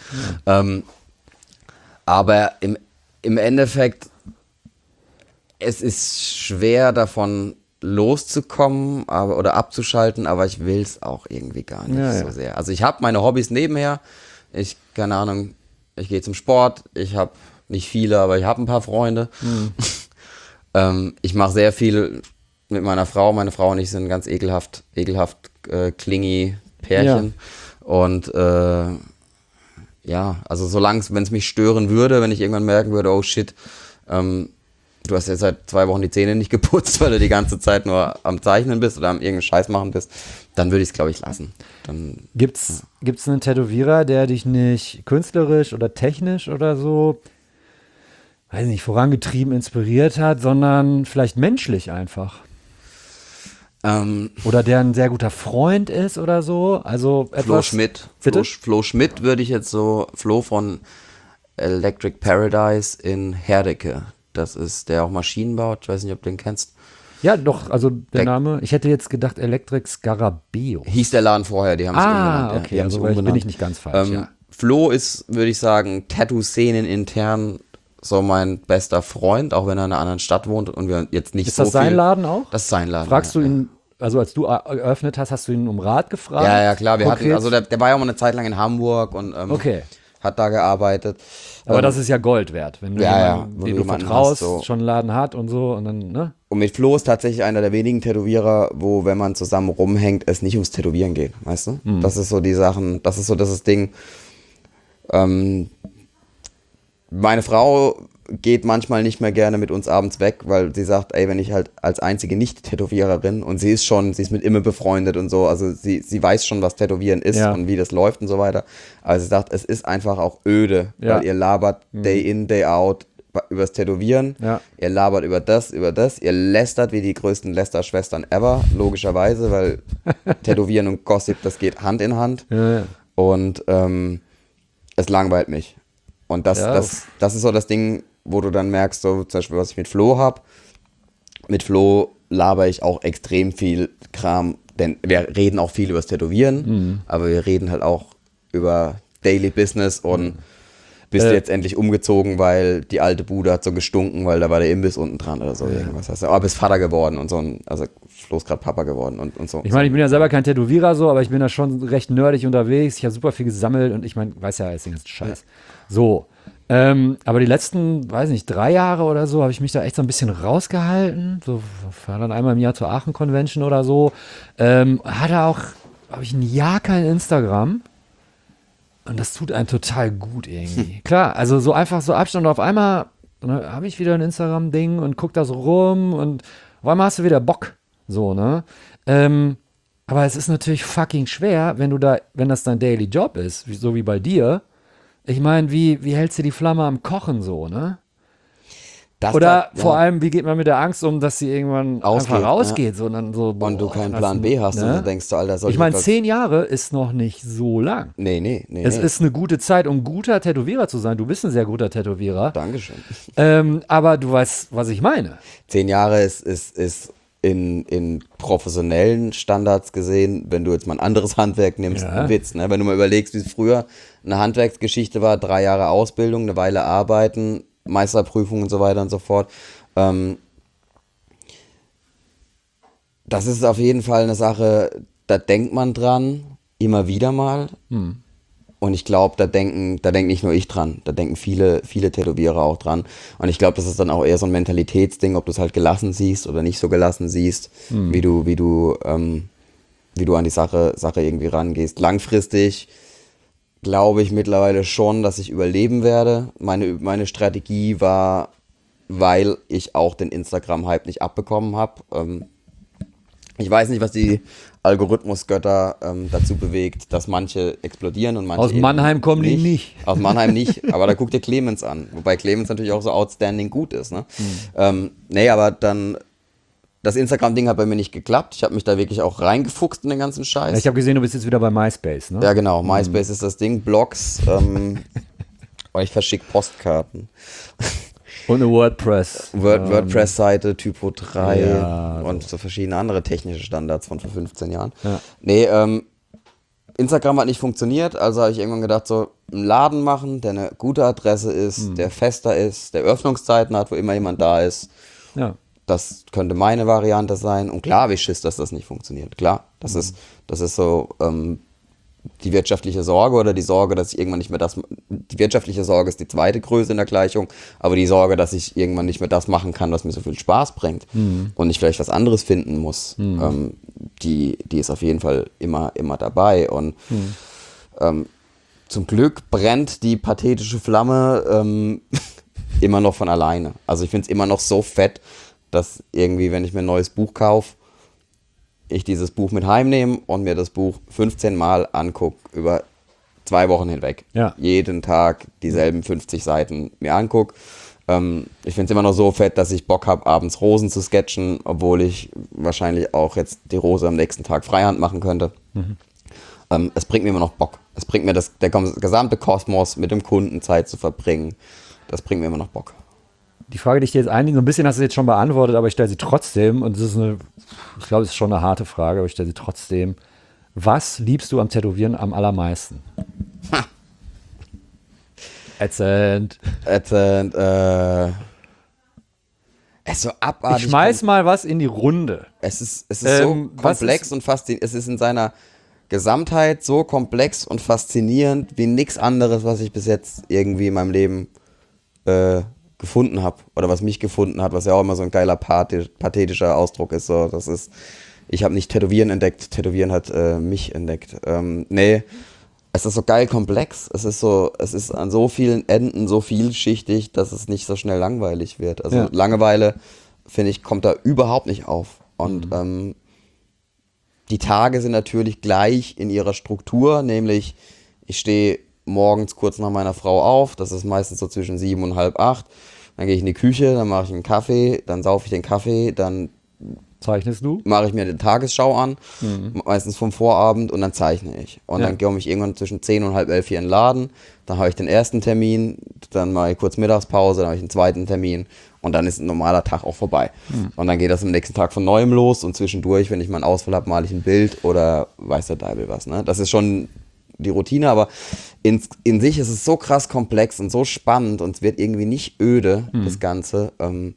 [SPEAKER 3] Aber im Endeffekt, es ist schwer davon loszukommen oder abzuschalten, aber ich will es auch irgendwie gar nicht
[SPEAKER 2] Ja,
[SPEAKER 3] so
[SPEAKER 2] ja.
[SPEAKER 3] sehr. Also ich habe meine Hobbys nebenher, keine Ahnung, ich gehe zum Sport, ich habe nicht viele, aber ich habe ein paar Freunde. Ich mache sehr viel mit meiner Frau. Meine Frau und ich sind ganz ekelhaft klingy Pärchen. Und ja, also wenn es mich stören würde, wenn ich irgendwann merken würde, oh shit, du hast jetzt seit 2 Wochen die Zähne nicht geputzt, weil du die ganze Zeit nur am Zeichnen bist oder am irgendeinen Scheiß machen bist, dann würde ich es, glaube ich, lassen. Dann,
[SPEAKER 2] Gibt's einen Tätowierer, der dich nicht künstlerisch oder technisch oder so, weiß nicht, vorangetrieben, inspiriert hat, sondern vielleicht menschlich einfach? Oder der ein sehr guter Freund ist oder so? Also etwas.
[SPEAKER 3] Flo Schmidt.
[SPEAKER 2] Bitte?
[SPEAKER 3] Flo Schmidt würde ich jetzt so, Flo von Electric Paradise in Herdecke. Das ist der auch Maschinen baut. Ich weiß nicht, ob du den kennst.
[SPEAKER 2] Ja, doch, also der Name. Ich hätte jetzt gedacht Electric Scarabeo.
[SPEAKER 3] Hieß der Laden vorher, die haben sich umbenannt.
[SPEAKER 2] Okay,
[SPEAKER 3] die haben
[SPEAKER 2] also
[SPEAKER 3] sich
[SPEAKER 2] bin
[SPEAKER 3] umbenannt.
[SPEAKER 2] ich nicht ganz falsch, ja.
[SPEAKER 3] Flo ist, würde ich sagen, Tattoo-Szenen intern so mein bester Freund, auch wenn er in einer anderen Stadt wohnt und wir jetzt nicht
[SPEAKER 2] Ist
[SPEAKER 3] so
[SPEAKER 2] das sein
[SPEAKER 3] viel-
[SPEAKER 2] Laden auch?
[SPEAKER 3] Das ist sein Laden.
[SPEAKER 2] Fragst
[SPEAKER 3] ja.
[SPEAKER 2] du ihn, also als du eröffnet hast du ihn um Rat gefragt?
[SPEAKER 3] Ja, ja, klar. Wir hatten,
[SPEAKER 2] Konkret?
[SPEAKER 3] also der war ja mal eine Zeit lang in Hamburg und
[SPEAKER 2] Okay.
[SPEAKER 3] hat da gearbeitet.
[SPEAKER 2] Aber das ist ja Gold wert, wenn du
[SPEAKER 3] Ja,
[SPEAKER 2] jemanden,
[SPEAKER 3] wenn
[SPEAKER 2] den
[SPEAKER 3] du
[SPEAKER 2] du
[SPEAKER 3] jemanden
[SPEAKER 2] vertraust,
[SPEAKER 3] hast, so.
[SPEAKER 2] schon einen Laden hat und so und dann, ne?
[SPEAKER 3] Und mit Flo ist tatsächlich einer der wenigen Tätowierer, wo, wenn man zusammen rumhängt, es nicht ums Tätowieren geht, weißt du? Das ist so die Sachen, das ist so das Ding. Meine Frau geht manchmal nicht mehr gerne mit uns abends weg, weil sie sagt, ey, wenn ich halt als einzige Nicht-Tätowiererin und sie ist mit Imme befreundet und so, also sie weiß schon, was Tätowieren ist
[SPEAKER 2] Ja.
[SPEAKER 3] und wie das läuft und so weiter. Aber sie sagt, es ist einfach auch öde,
[SPEAKER 2] Ja.
[SPEAKER 3] weil ihr labert Day in, Day out übers Tätowieren,
[SPEAKER 2] Ja.
[SPEAKER 3] ihr labert über das, ihr lästert wie die größten Lästerschwestern ever, logischerweise, weil Tätowieren und Gossip, das geht Hand in Hand.
[SPEAKER 2] Ja.
[SPEAKER 3] Und es langweilt mich. Und das ist so das Ding, wo du dann merkst, so zum Beispiel, was ich mit Flo habe. Mit Flo laber ich auch extrem viel Kram, denn wir reden auch viel über das Tätowieren, aber wir reden halt auch über Daily Business und bist du jetzt endlich umgezogen, weil die alte Bude hat so gestunken, weil da war der Imbiss unten dran oder so. Irgendwas hast du. Aber bist Vater geworden und so. Also Flo ist gerade Papa geworden und so.
[SPEAKER 2] Ich meine, ich bin ja selber kein Tätowierer so, aber ich bin da schon recht nerdig unterwegs. Ich habe super viel gesammelt und ich meine, weiß ja, jetzt den ganzen Scheiß. So. Aber die letzten, weiß nicht, 3 Jahre oder so, habe ich mich da echt so ein bisschen rausgehalten. So, war dann einmal im Jahr zur Aachen Convention oder so. Hatte auch, habe ich ein Jahr kein Instagram. Und das tut einem total gut irgendwie. Klar, also so einfach so Abstand und auf einmal habe ich wieder ein Instagram-Ding und guck da so rum und auf einmal hast du wieder Bock. So, ne? Aber es ist natürlich fucking schwer, wenn das dein Daily Job ist, so wie bei dir. Ich meine, wie hältst du die Flamme am Kochen so, ne?
[SPEAKER 3] Das
[SPEAKER 2] Oder
[SPEAKER 3] da-
[SPEAKER 2] vor
[SPEAKER 3] ja.
[SPEAKER 2] allem, wie geht man mit der Angst um, dass sie irgendwann
[SPEAKER 3] Ausgeht,
[SPEAKER 2] einfach rausgeht? So, und dann so,
[SPEAKER 3] Und du
[SPEAKER 2] boah,
[SPEAKER 3] keinen
[SPEAKER 2] das-
[SPEAKER 3] Plan B hast
[SPEAKER 2] ne?
[SPEAKER 3] und du denkst, Alter, soll
[SPEAKER 2] Ich meine,
[SPEAKER 3] das-
[SPEAKER 2] 10 Jahre ist noch nicht so lang.
[SPEAKER 3] Nee.
[SPEAKER 2] Es ist eine gute Zeit, um guter Tätowierer zu sein. Du bist ein sehr guter Tätowierer.
[SPEAKER 3] Dankeschön.
[SPEAKER 2] Aber du weißt, was ich meine.
[SPEAKER 3] 10 Jahre ist in professionellen Standards gesehen, wenn du jetzt mal ein anderes Handwerk nimmst,
[SPEAKER 2] Ja.
[SPEAKER 3] ein Witz. Ne? Wenn du mal überlegst, wie es früher eine Handwerksgeschichte war, 3 Jahre Ausbildung, eine Weile arbeiten, Meisterprüfung und so weiter und so fort. Das ist auf jeden Fall eine Sache, da denkt man dran, immer wieder mal. Und ich glaube, da denkt nicht nur ich dran, da denken viele Tätowierer auch dran. Und ich glaube, das ist dann auch eher so ein Mentalitätsding, ob du es halt gelassen siehst oder nicht so gelassen siehst, wie du an die Sache irgendwie rangehst. Langfristig glaube ich mittlerweile schon, dass ich überleben werde. Meine Strategie war, weil ich auch den Instagram-Hype nicht abbekommen habe, Ich weiß nicht, was die Algorithmusgötter dazu bewegt, dass manche explodieren und manche
[SPEAKER 2] Aus Mannheim kommen die nicht.
[SPEAKER 3] Aus Mannheim nicht, aber da guck dir Clemens an. Wobei Clemens natürlich auch so outstanding gut ist. Ne? Nee, aber dann, das Instagram-Ding hat bei mir nicht geklappt. Ich habe mich da wirklich auch reingefuchst in den ganzen Scheiß.
[SPEAKER 2] Ich habe gesehen, du bist jetzt wieder bei MySpace, ne?
[SPEAKER 3] Ja, genau. MySpace ist das Ding. Blogs. Ich verschicke Postkarten.
[SPEAKER 2] Und eine WordPress.
[SPEAKER 3] WordPress-Seite, Typo 3
[SPEAKER 2] Ja,
[SPEAKER 3] und so verschiedene andere technische Standards von vor 15 Jahren.
[SPEAKER 2] Ja.
[SPEAKER 3] Nee, Instagram hat nicht funktioniert, also habe ich irgendwann gedacht, so einen Laden machen, der eine gute Adresse ist, der fester ist, der Öffnungszeiten hat, wo immer jemand da ist.
[SPEAKER 2] Ja.
[SPEAKER 3] Das könnte meine Variante sein. Und klar habe ich Schiss, dass das nicht funktioniert. Klar, das ist so die wirtschaftliche Sorge oder die Sorge, dass ich irgendwann nicht mehr die wirtschaftliche Sorge ist die zweite Größe in der Gleichung, aber die Sorge, dass ich irgendwann nicht mehr das machen kann, was mir so viel Spaß bringt und ich vielleicht was anderes finden muss, die ist auf jeden Fall immer dabei. Und zum Glück brennt die pathetische Flamme immer noch von alleine. Also ich finde es immer noch so fett, dass irgendwie, wenn ich mir ein neues Buch kaufe, ich dieses Buch mit heimnehme und mir das Buch 15 Mal angucke über 2 Wochen hinweg.
[SPEAKER 2] Ja.
[SPEAKER 3] Jeden Tag dieselben 50 Seiten mir angucke. Ich finde es immer noch so fett, dass ich Bock habe, abends Rosen zu sketchen, obwohl ich wahrscheinlich auch jetzt die Rose am nächsten Tag Freihand machen könnte. Es bringt mir immer noch Bock. Es bringt mir der gesamte Kosmos mit dem Kunden Zeit zu verbringen. Das bringt mir immer noch Bock.
[SPEAKER 2] Die Frage, die ich dir jetzt einige, so ein bisschen hast du jetzt schon beantwortet, aber ich stelle sie trotzdem, und ich glaube, es ist schon eine harte Frage, aber ich stelle sie trotzdem. Was liebst du am Tätowieren am allermeisten? Ätzend.
[SPEAKER 3] Es ist so abartig.
[SPEAKER 2] Ich schmeiß mal was in die Runde.
[SPEAKER 3] Es ist so komplex und faszinierend. Es ist in seiner Gesamtheit so komplex und faszinierend wie nichts anderes, was ich bis jetzt irgendwie in meinem Leben gefunden habe oder was mich gefunden hat, was ja auch immer so ein geiler pathetischer Ausdruck ist. So, ich habe nicht Tätowieren entdeckt, Tätowieren hat mich entdeckt. Nee, es ist so geil komplex. Es ist an so vielen Enden so vielschichtig, dass es nicht so schnell langweilig wird. Also
[SPEAKER 2] Ja.
[SPEAKER 3] Langeweile, finde ich, kommt da überhaupt nicht auf. Und die Tage sind natürlich gleich in ihrer Struktur, nämlich ich stehe morgens kurz nach meiner Frau auf, das ist meistens so zwischen 7 und halb 8, dann gehe ich in die Küche, dann mache ich einen Kaffee, dann saufe ich den Kaffee, dann
[SPEAKER 2] Zeichnest du?
[SPEAKER 3] mache ich mir die Tagesschau an, meistens vom Vorabend und dann zeichne ich. Und dann komme ich irgendwann zwischen 10 und halb 11 hier in den Laden, dann habe ich den ersten Termin, dann mache ich kurz Mittagspause, dann habe ich einen zweiten Termin und dann ist ein normaler Tag auch vorbei. Und dann geht das am nächsten Tag von neuem los und zwischendurch, wenn ich mal einen Ausfall habe, male ich ein Bild oder weiß der Deibel was. Ne? Das ist schon die Routine, aber in sich ist es so krass komplex und so spannend und es wird irgendwie nicht öde, das Ganze.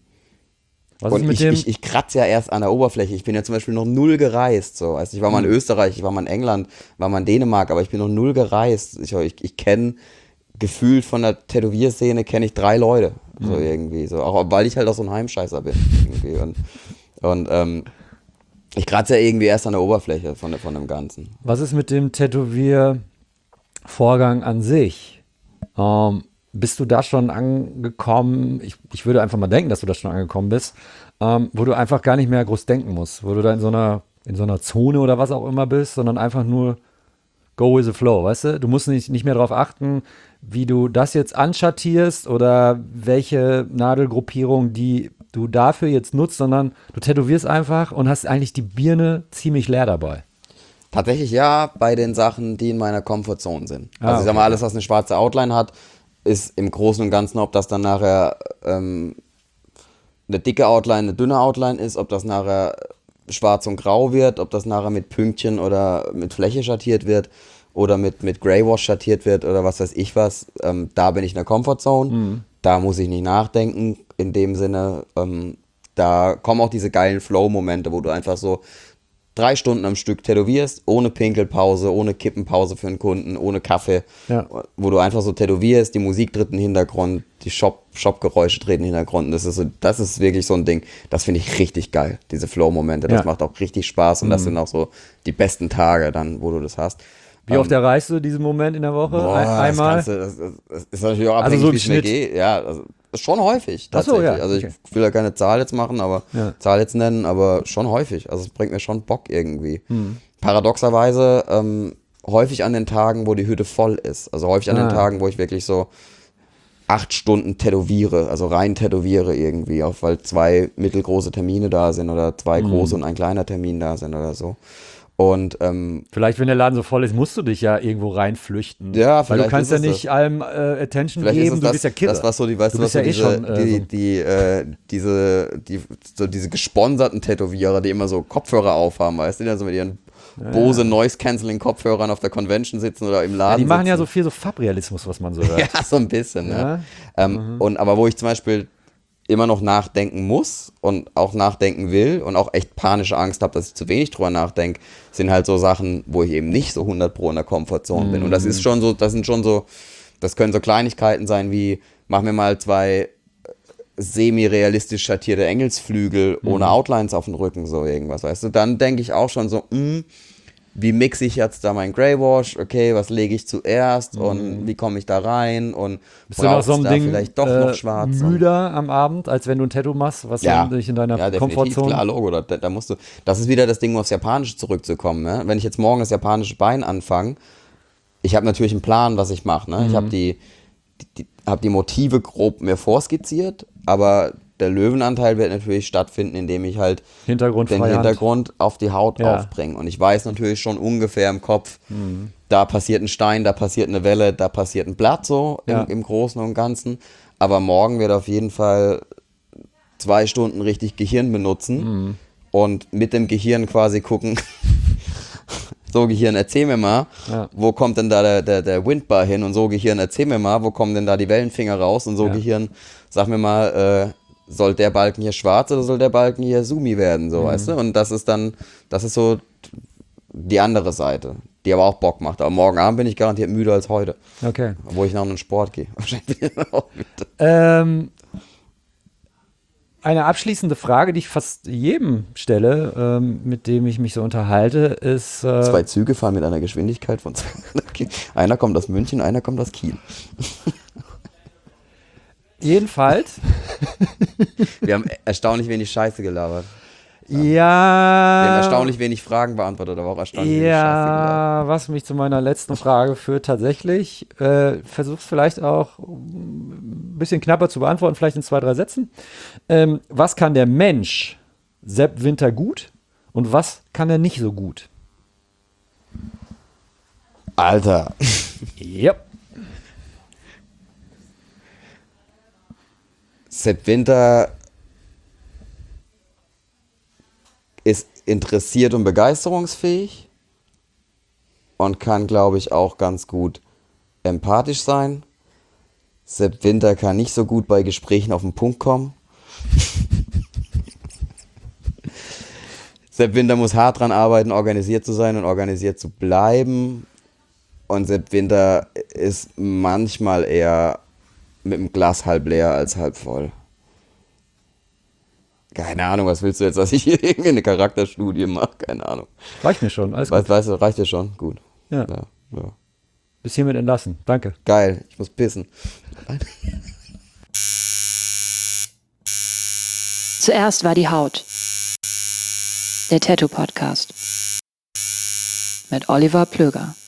[SPEAKER 2] Was
[SPEAKER 3] Und
[SPEAKER 2] ist mit dem?
[SPEAKER 3] ich kratze ja erst an der Oberfläche. Ich bin ja zum Beispiel noch null gereist. So. Also ich war mal in Österreich, ich war mal in England, war mal in Dänemark, aber ich bin noch null gereist. Ich kenne gefühlt von der Tätowierszene kenne ich 3 Leute. So irgendwie. So. Auch weil ich halt auch so ein Heimscheißer bin. Irgendwie. Und ich kratze ja irgendwie erst an der Oberfläche von dem Ganzen.
[SPEAKER 2] Was ist mit dem Tätowiervorgang an sich? Bist du da schon angekommen? Ich würde einfach mal denken, dass du da schon angekommen bist, wo du einfach gar nicht mehr groß denken musst, wo du da in so einer Zone oder was auch immer bist, sondern einfach nur go with the flow, weißt du? Du musst nicht mehr darauf achten, wie du das jetzt anschattierst oder welche Nadelgruppierung, die du dafür jetzt nutzt, sondern du tätowierst einfach und hast eigentlich die Birne ziemlich leer dabei.
[SPEAKER 3] Tatsächlich ja, bei den Sachen, die in meiner Comfortzone sind.
[SPEAKER 2] Ah,
[SPEAKER 3] Also ich sag
[SPEAKER 2] okay.
[SPEAKER 3] mal, alles, was eine schwarze Outline hat, ist im Großen und Ganzen, ob das dann nachher eine dicke Outline, eine dünne Outline ist, ob das nachher schwarz und grau wird, ob das nachher mit Pünktchen oder mit Fläche schattiert wird oder mit Greywash schattiert wird oder was weiß ich was. Da bin ich in der Comfortzone. Da muss ich nicht nachdenken. In dem Sinne, da kommen auch diese geilen Flow-Momente, wo du einfach so 3 Stunden am Stück tätowierst, ohne Pinkelpause, ohne Kippenpause für einen Kunden, ohne Kaffee,
[SPEAKER 2] Ja.
[SPEAKER 3] wo du einfach so tätowierst, die Musik tritt in den Hintergrund, die Shop-Geräusche treten in den Hintergrund. Das ist wirklich so ein Ding, das finde ich richtig geil, diese Flow-Momente. Das
[SPEAKER 2] Ja.
[SPEAKER 3] macht auch richtig Spaß und das sind auch so die besten Tage dann, wo du das hast.
[SPEAKER 2] Wie oft erreichst du diesen Moment in der Woche?
[SPEAKER 3] Boah,
[SPEAKER 2] Einmal?
[SPEAKER 3] Das ist natürlich auch abhängig,
[SPEAKER 2] Also so im
[SPEAKER 3] wie es mir
[SPEAKER 2] Schnitt.
[SPEAKER 3] geht. Ja, also schon häufig
[SPEAKER 2] Ach so,
[SPEAKER 3] tatsächlich.
[SPEAKER 2] ja,
[SPEAKER 3] Also
[SPEAKER 2] okay.
[SPEAKER 3] ich will ja keine Zahl jetzt machen, aber
[SPEAKER 2] Ja.
[SPEAKER 3] Zahl jetzt nennen, aber schon häufig. Also es bringt mir schon Bock irgendwie. Paradoxerweise häufig an den Tagen, wo die Hütte voll ist. Also häufig an den Tagen, wo ich wirklich so 8 Stunden tätowiere, also rein tätowiere irgendwie, auch weil 2 mittelgroße Termine da sind oder 2 große und ein kleiner Termin da sind oder so. Und
[SPEAKER 2] Vielleicht, wenn der Laden so voll ist, musst du dich ja irgendwo reinflüchten.
[SPEAKER 3] Ja,
[SPEAKER 2] weil du
[SPEAKER 3] vielleicht
[SPEAKER 2] kannst
[SPEAKER 3] ist
[SPEAKER 2] ja
[SPEAKER 3] es
[SPEAKER 2] nicht allem Attention
[SPEAKER 3] vielleicht
[SPEAKER 2] geben,
[SPEAKER 3] ist es
[SPEAKER 2] du bist ja Killer.
[SPEAKER 3] das, was so die, weißt
[SPEAKER 2] du
[SPEAKER 3] du, was
[SPEAKER 2] bist
[SPEAKER 3] so
[SPEAKER 2] ja
[SPEAKER 3] diese gesponserten Tätowierer, die immer so Kopfhörer aufhaben, weißt du, die dann so mit ihren Bose Noise Cancelling Kopfhörern auf der Convention sitzen oder im Laden
[SPEAKER 2] die machen
[SPEAKER 3] sitzen.
[SPEAKER 2] ja so viel so Fabrealismus, was man so hört.
[SPEAKER 3] Ja, so ein bisschen,
[SPEAKER 2] Ja.
[SPEAKER 3] Aber wo ich zum Beispiel immer noch nachdenken muss und auch nachdenken will und auch echt panische Angst habe, dass ich zu wenig drüber nachdenke, sind halt so Sachen, wo ich eben nicht so 100 Pro in der Komfortzone bin. Und das ist schon so, das können so Kleinigkeiten sein wie, mach mir mal 2 semi-realistisch schattierte Engelsflügel ohne Outlines auf dem Rücken, so irgendwas, weißt du. Dann denke ich auch schon so, wie mixe ich jetzt da mein Greywash? Okay, was lege ich zuerst und wie komme ich da rein? Und
[SPEAKER 2] Bist du nach so einem
[SPEAKER 3] da
[SPEAKER 2] Ding
[SPEAKER 3] vielleicht doch noch schwarz?
[SPEAKER 2] müder am Abend, als wenn du ein Tattoo machst, was
[SPEAKER 3] Ja,
[SPEAKER 2] dich in deiner
[SPEAKER 3] definitiv,
[SPEAKER 2] Komfortzone...
[SPEAKER 3] klar, Logo. Da musst du, das ist wieder das Ding, um aufs Japanische zurückzukommen. Ne? Wenn ich jetzt morgen das japanische Bein anfange, ich habe natürlich einen Plan, was ich mache. Ne? Ich habe hab die Motive grob mir vorskizziert, aber der Löwenanteil wird natürlich stattfinden, indem ich halt
[SPEAKER 2] Hintergrund
[SPEAKER 3] den
[SPEAKER 2] freie Hand.
[SPEAKER 3] Hintergrund auf die Haut
[SPEAKER 2] Ja.
[SPEAKER 3] aufbringe. Und ich weiß natürlich schon ungefähr im Kopf, da passiert ein Stein, da passiert eine Welle, da passiert ein Blatt so
[SPEAKER 2] Ja.
[SPEAKER 3] im Großen und Ganzen. Aber morgen wird auf jeden Fall 2 Stunden richtig Gehirn benutzen und mit dem Gehirn quasi gucken, so Gehirn, erzähl mir mal, wo kommt denn da der Windbar hin? Und so Gehirn, erzähl mir mal, wo kommen denn da die Wellenfinger raus? Und so Gehirn, sag mir mal, soll der Balken hier schwarz oder soll der Balken hier Sumi werden? So, weißt du? Und das ist so die andere Seite, die aber auch Bock macht. Aber morgen Abend bin ich garantiert müder als heute,
[SPEAKER 2] Okay.
[SPEAKER 3] obwohl ich noch in den Sport gehe. Wahrscheinlich bin ich auch müde.
[SPEAKER 2] Eine abschließende Frage, die ich fast jedem stelle, mit dem ich mich so unterhalte, ist...
[SPEAKER 3] 2 Züge fahren mit einer Geschwindigkeit von 200 Kilometer. Einer kommt aus München, einer kommt aus Kiel.
[SPEAKER 2] Jedenfalls,
[SPEAKER 3] Wir haben erstaunlich wenig Scheiße gelabert. Wir haben
[SPEAKER 2] ja,
[SPEAKER 3] erstaunlich wenig Fragen beantwortet, aber auch erstaunlich wenig Scheiße gelabert.
[SPEAKER 2] was mich zu meiner letzten Frage führt tatsächlich. Versuch's vielleicht auch ein bisschen knapper zu beantworten, vielleicht in 2, 3 Sätzen. Was kann der Mensch Sepp Winter gut und was kann er nicht so gut?
[SPEAKER 3] Alter,
[SPEAKER 2] Ja.
[SPEAKER 3] Sepp Winter ist interessiert und begeisterungsfähig und kann, glaube ich, auch ganz gut empathisch sein. Sepp Winter kann nicht so gut bei Gesprächen auf den Punkt kommen. Sepp Winter muss hart dran arbeiten, organisiert zu sein und organisiert zu bleiben. Und Sepp Winter ist manchmal eher mit dem Glas halb leer als halb voll. Keine Ahnung, was willst du jetzt, dass ich hier irgendwie eine Charakterstudie mache? Keine Ahnung.
[SPEAKER 2] Reicht mir schon, alles gut.
[SPEAKER 3] Weißt du, reicht dir schon? Gut.
[SPEAKER 2] Ja.
[SPEAKER 3] Ja.
[SPEAKER 2] Bis hiermit entlassen. Danke.
[SPEAKER 3] Geil, ich muss pissen.
[SPEAKER 1] Zuerst war die Haut. Der Tattoo Podcast. Mit Oliver Plöger.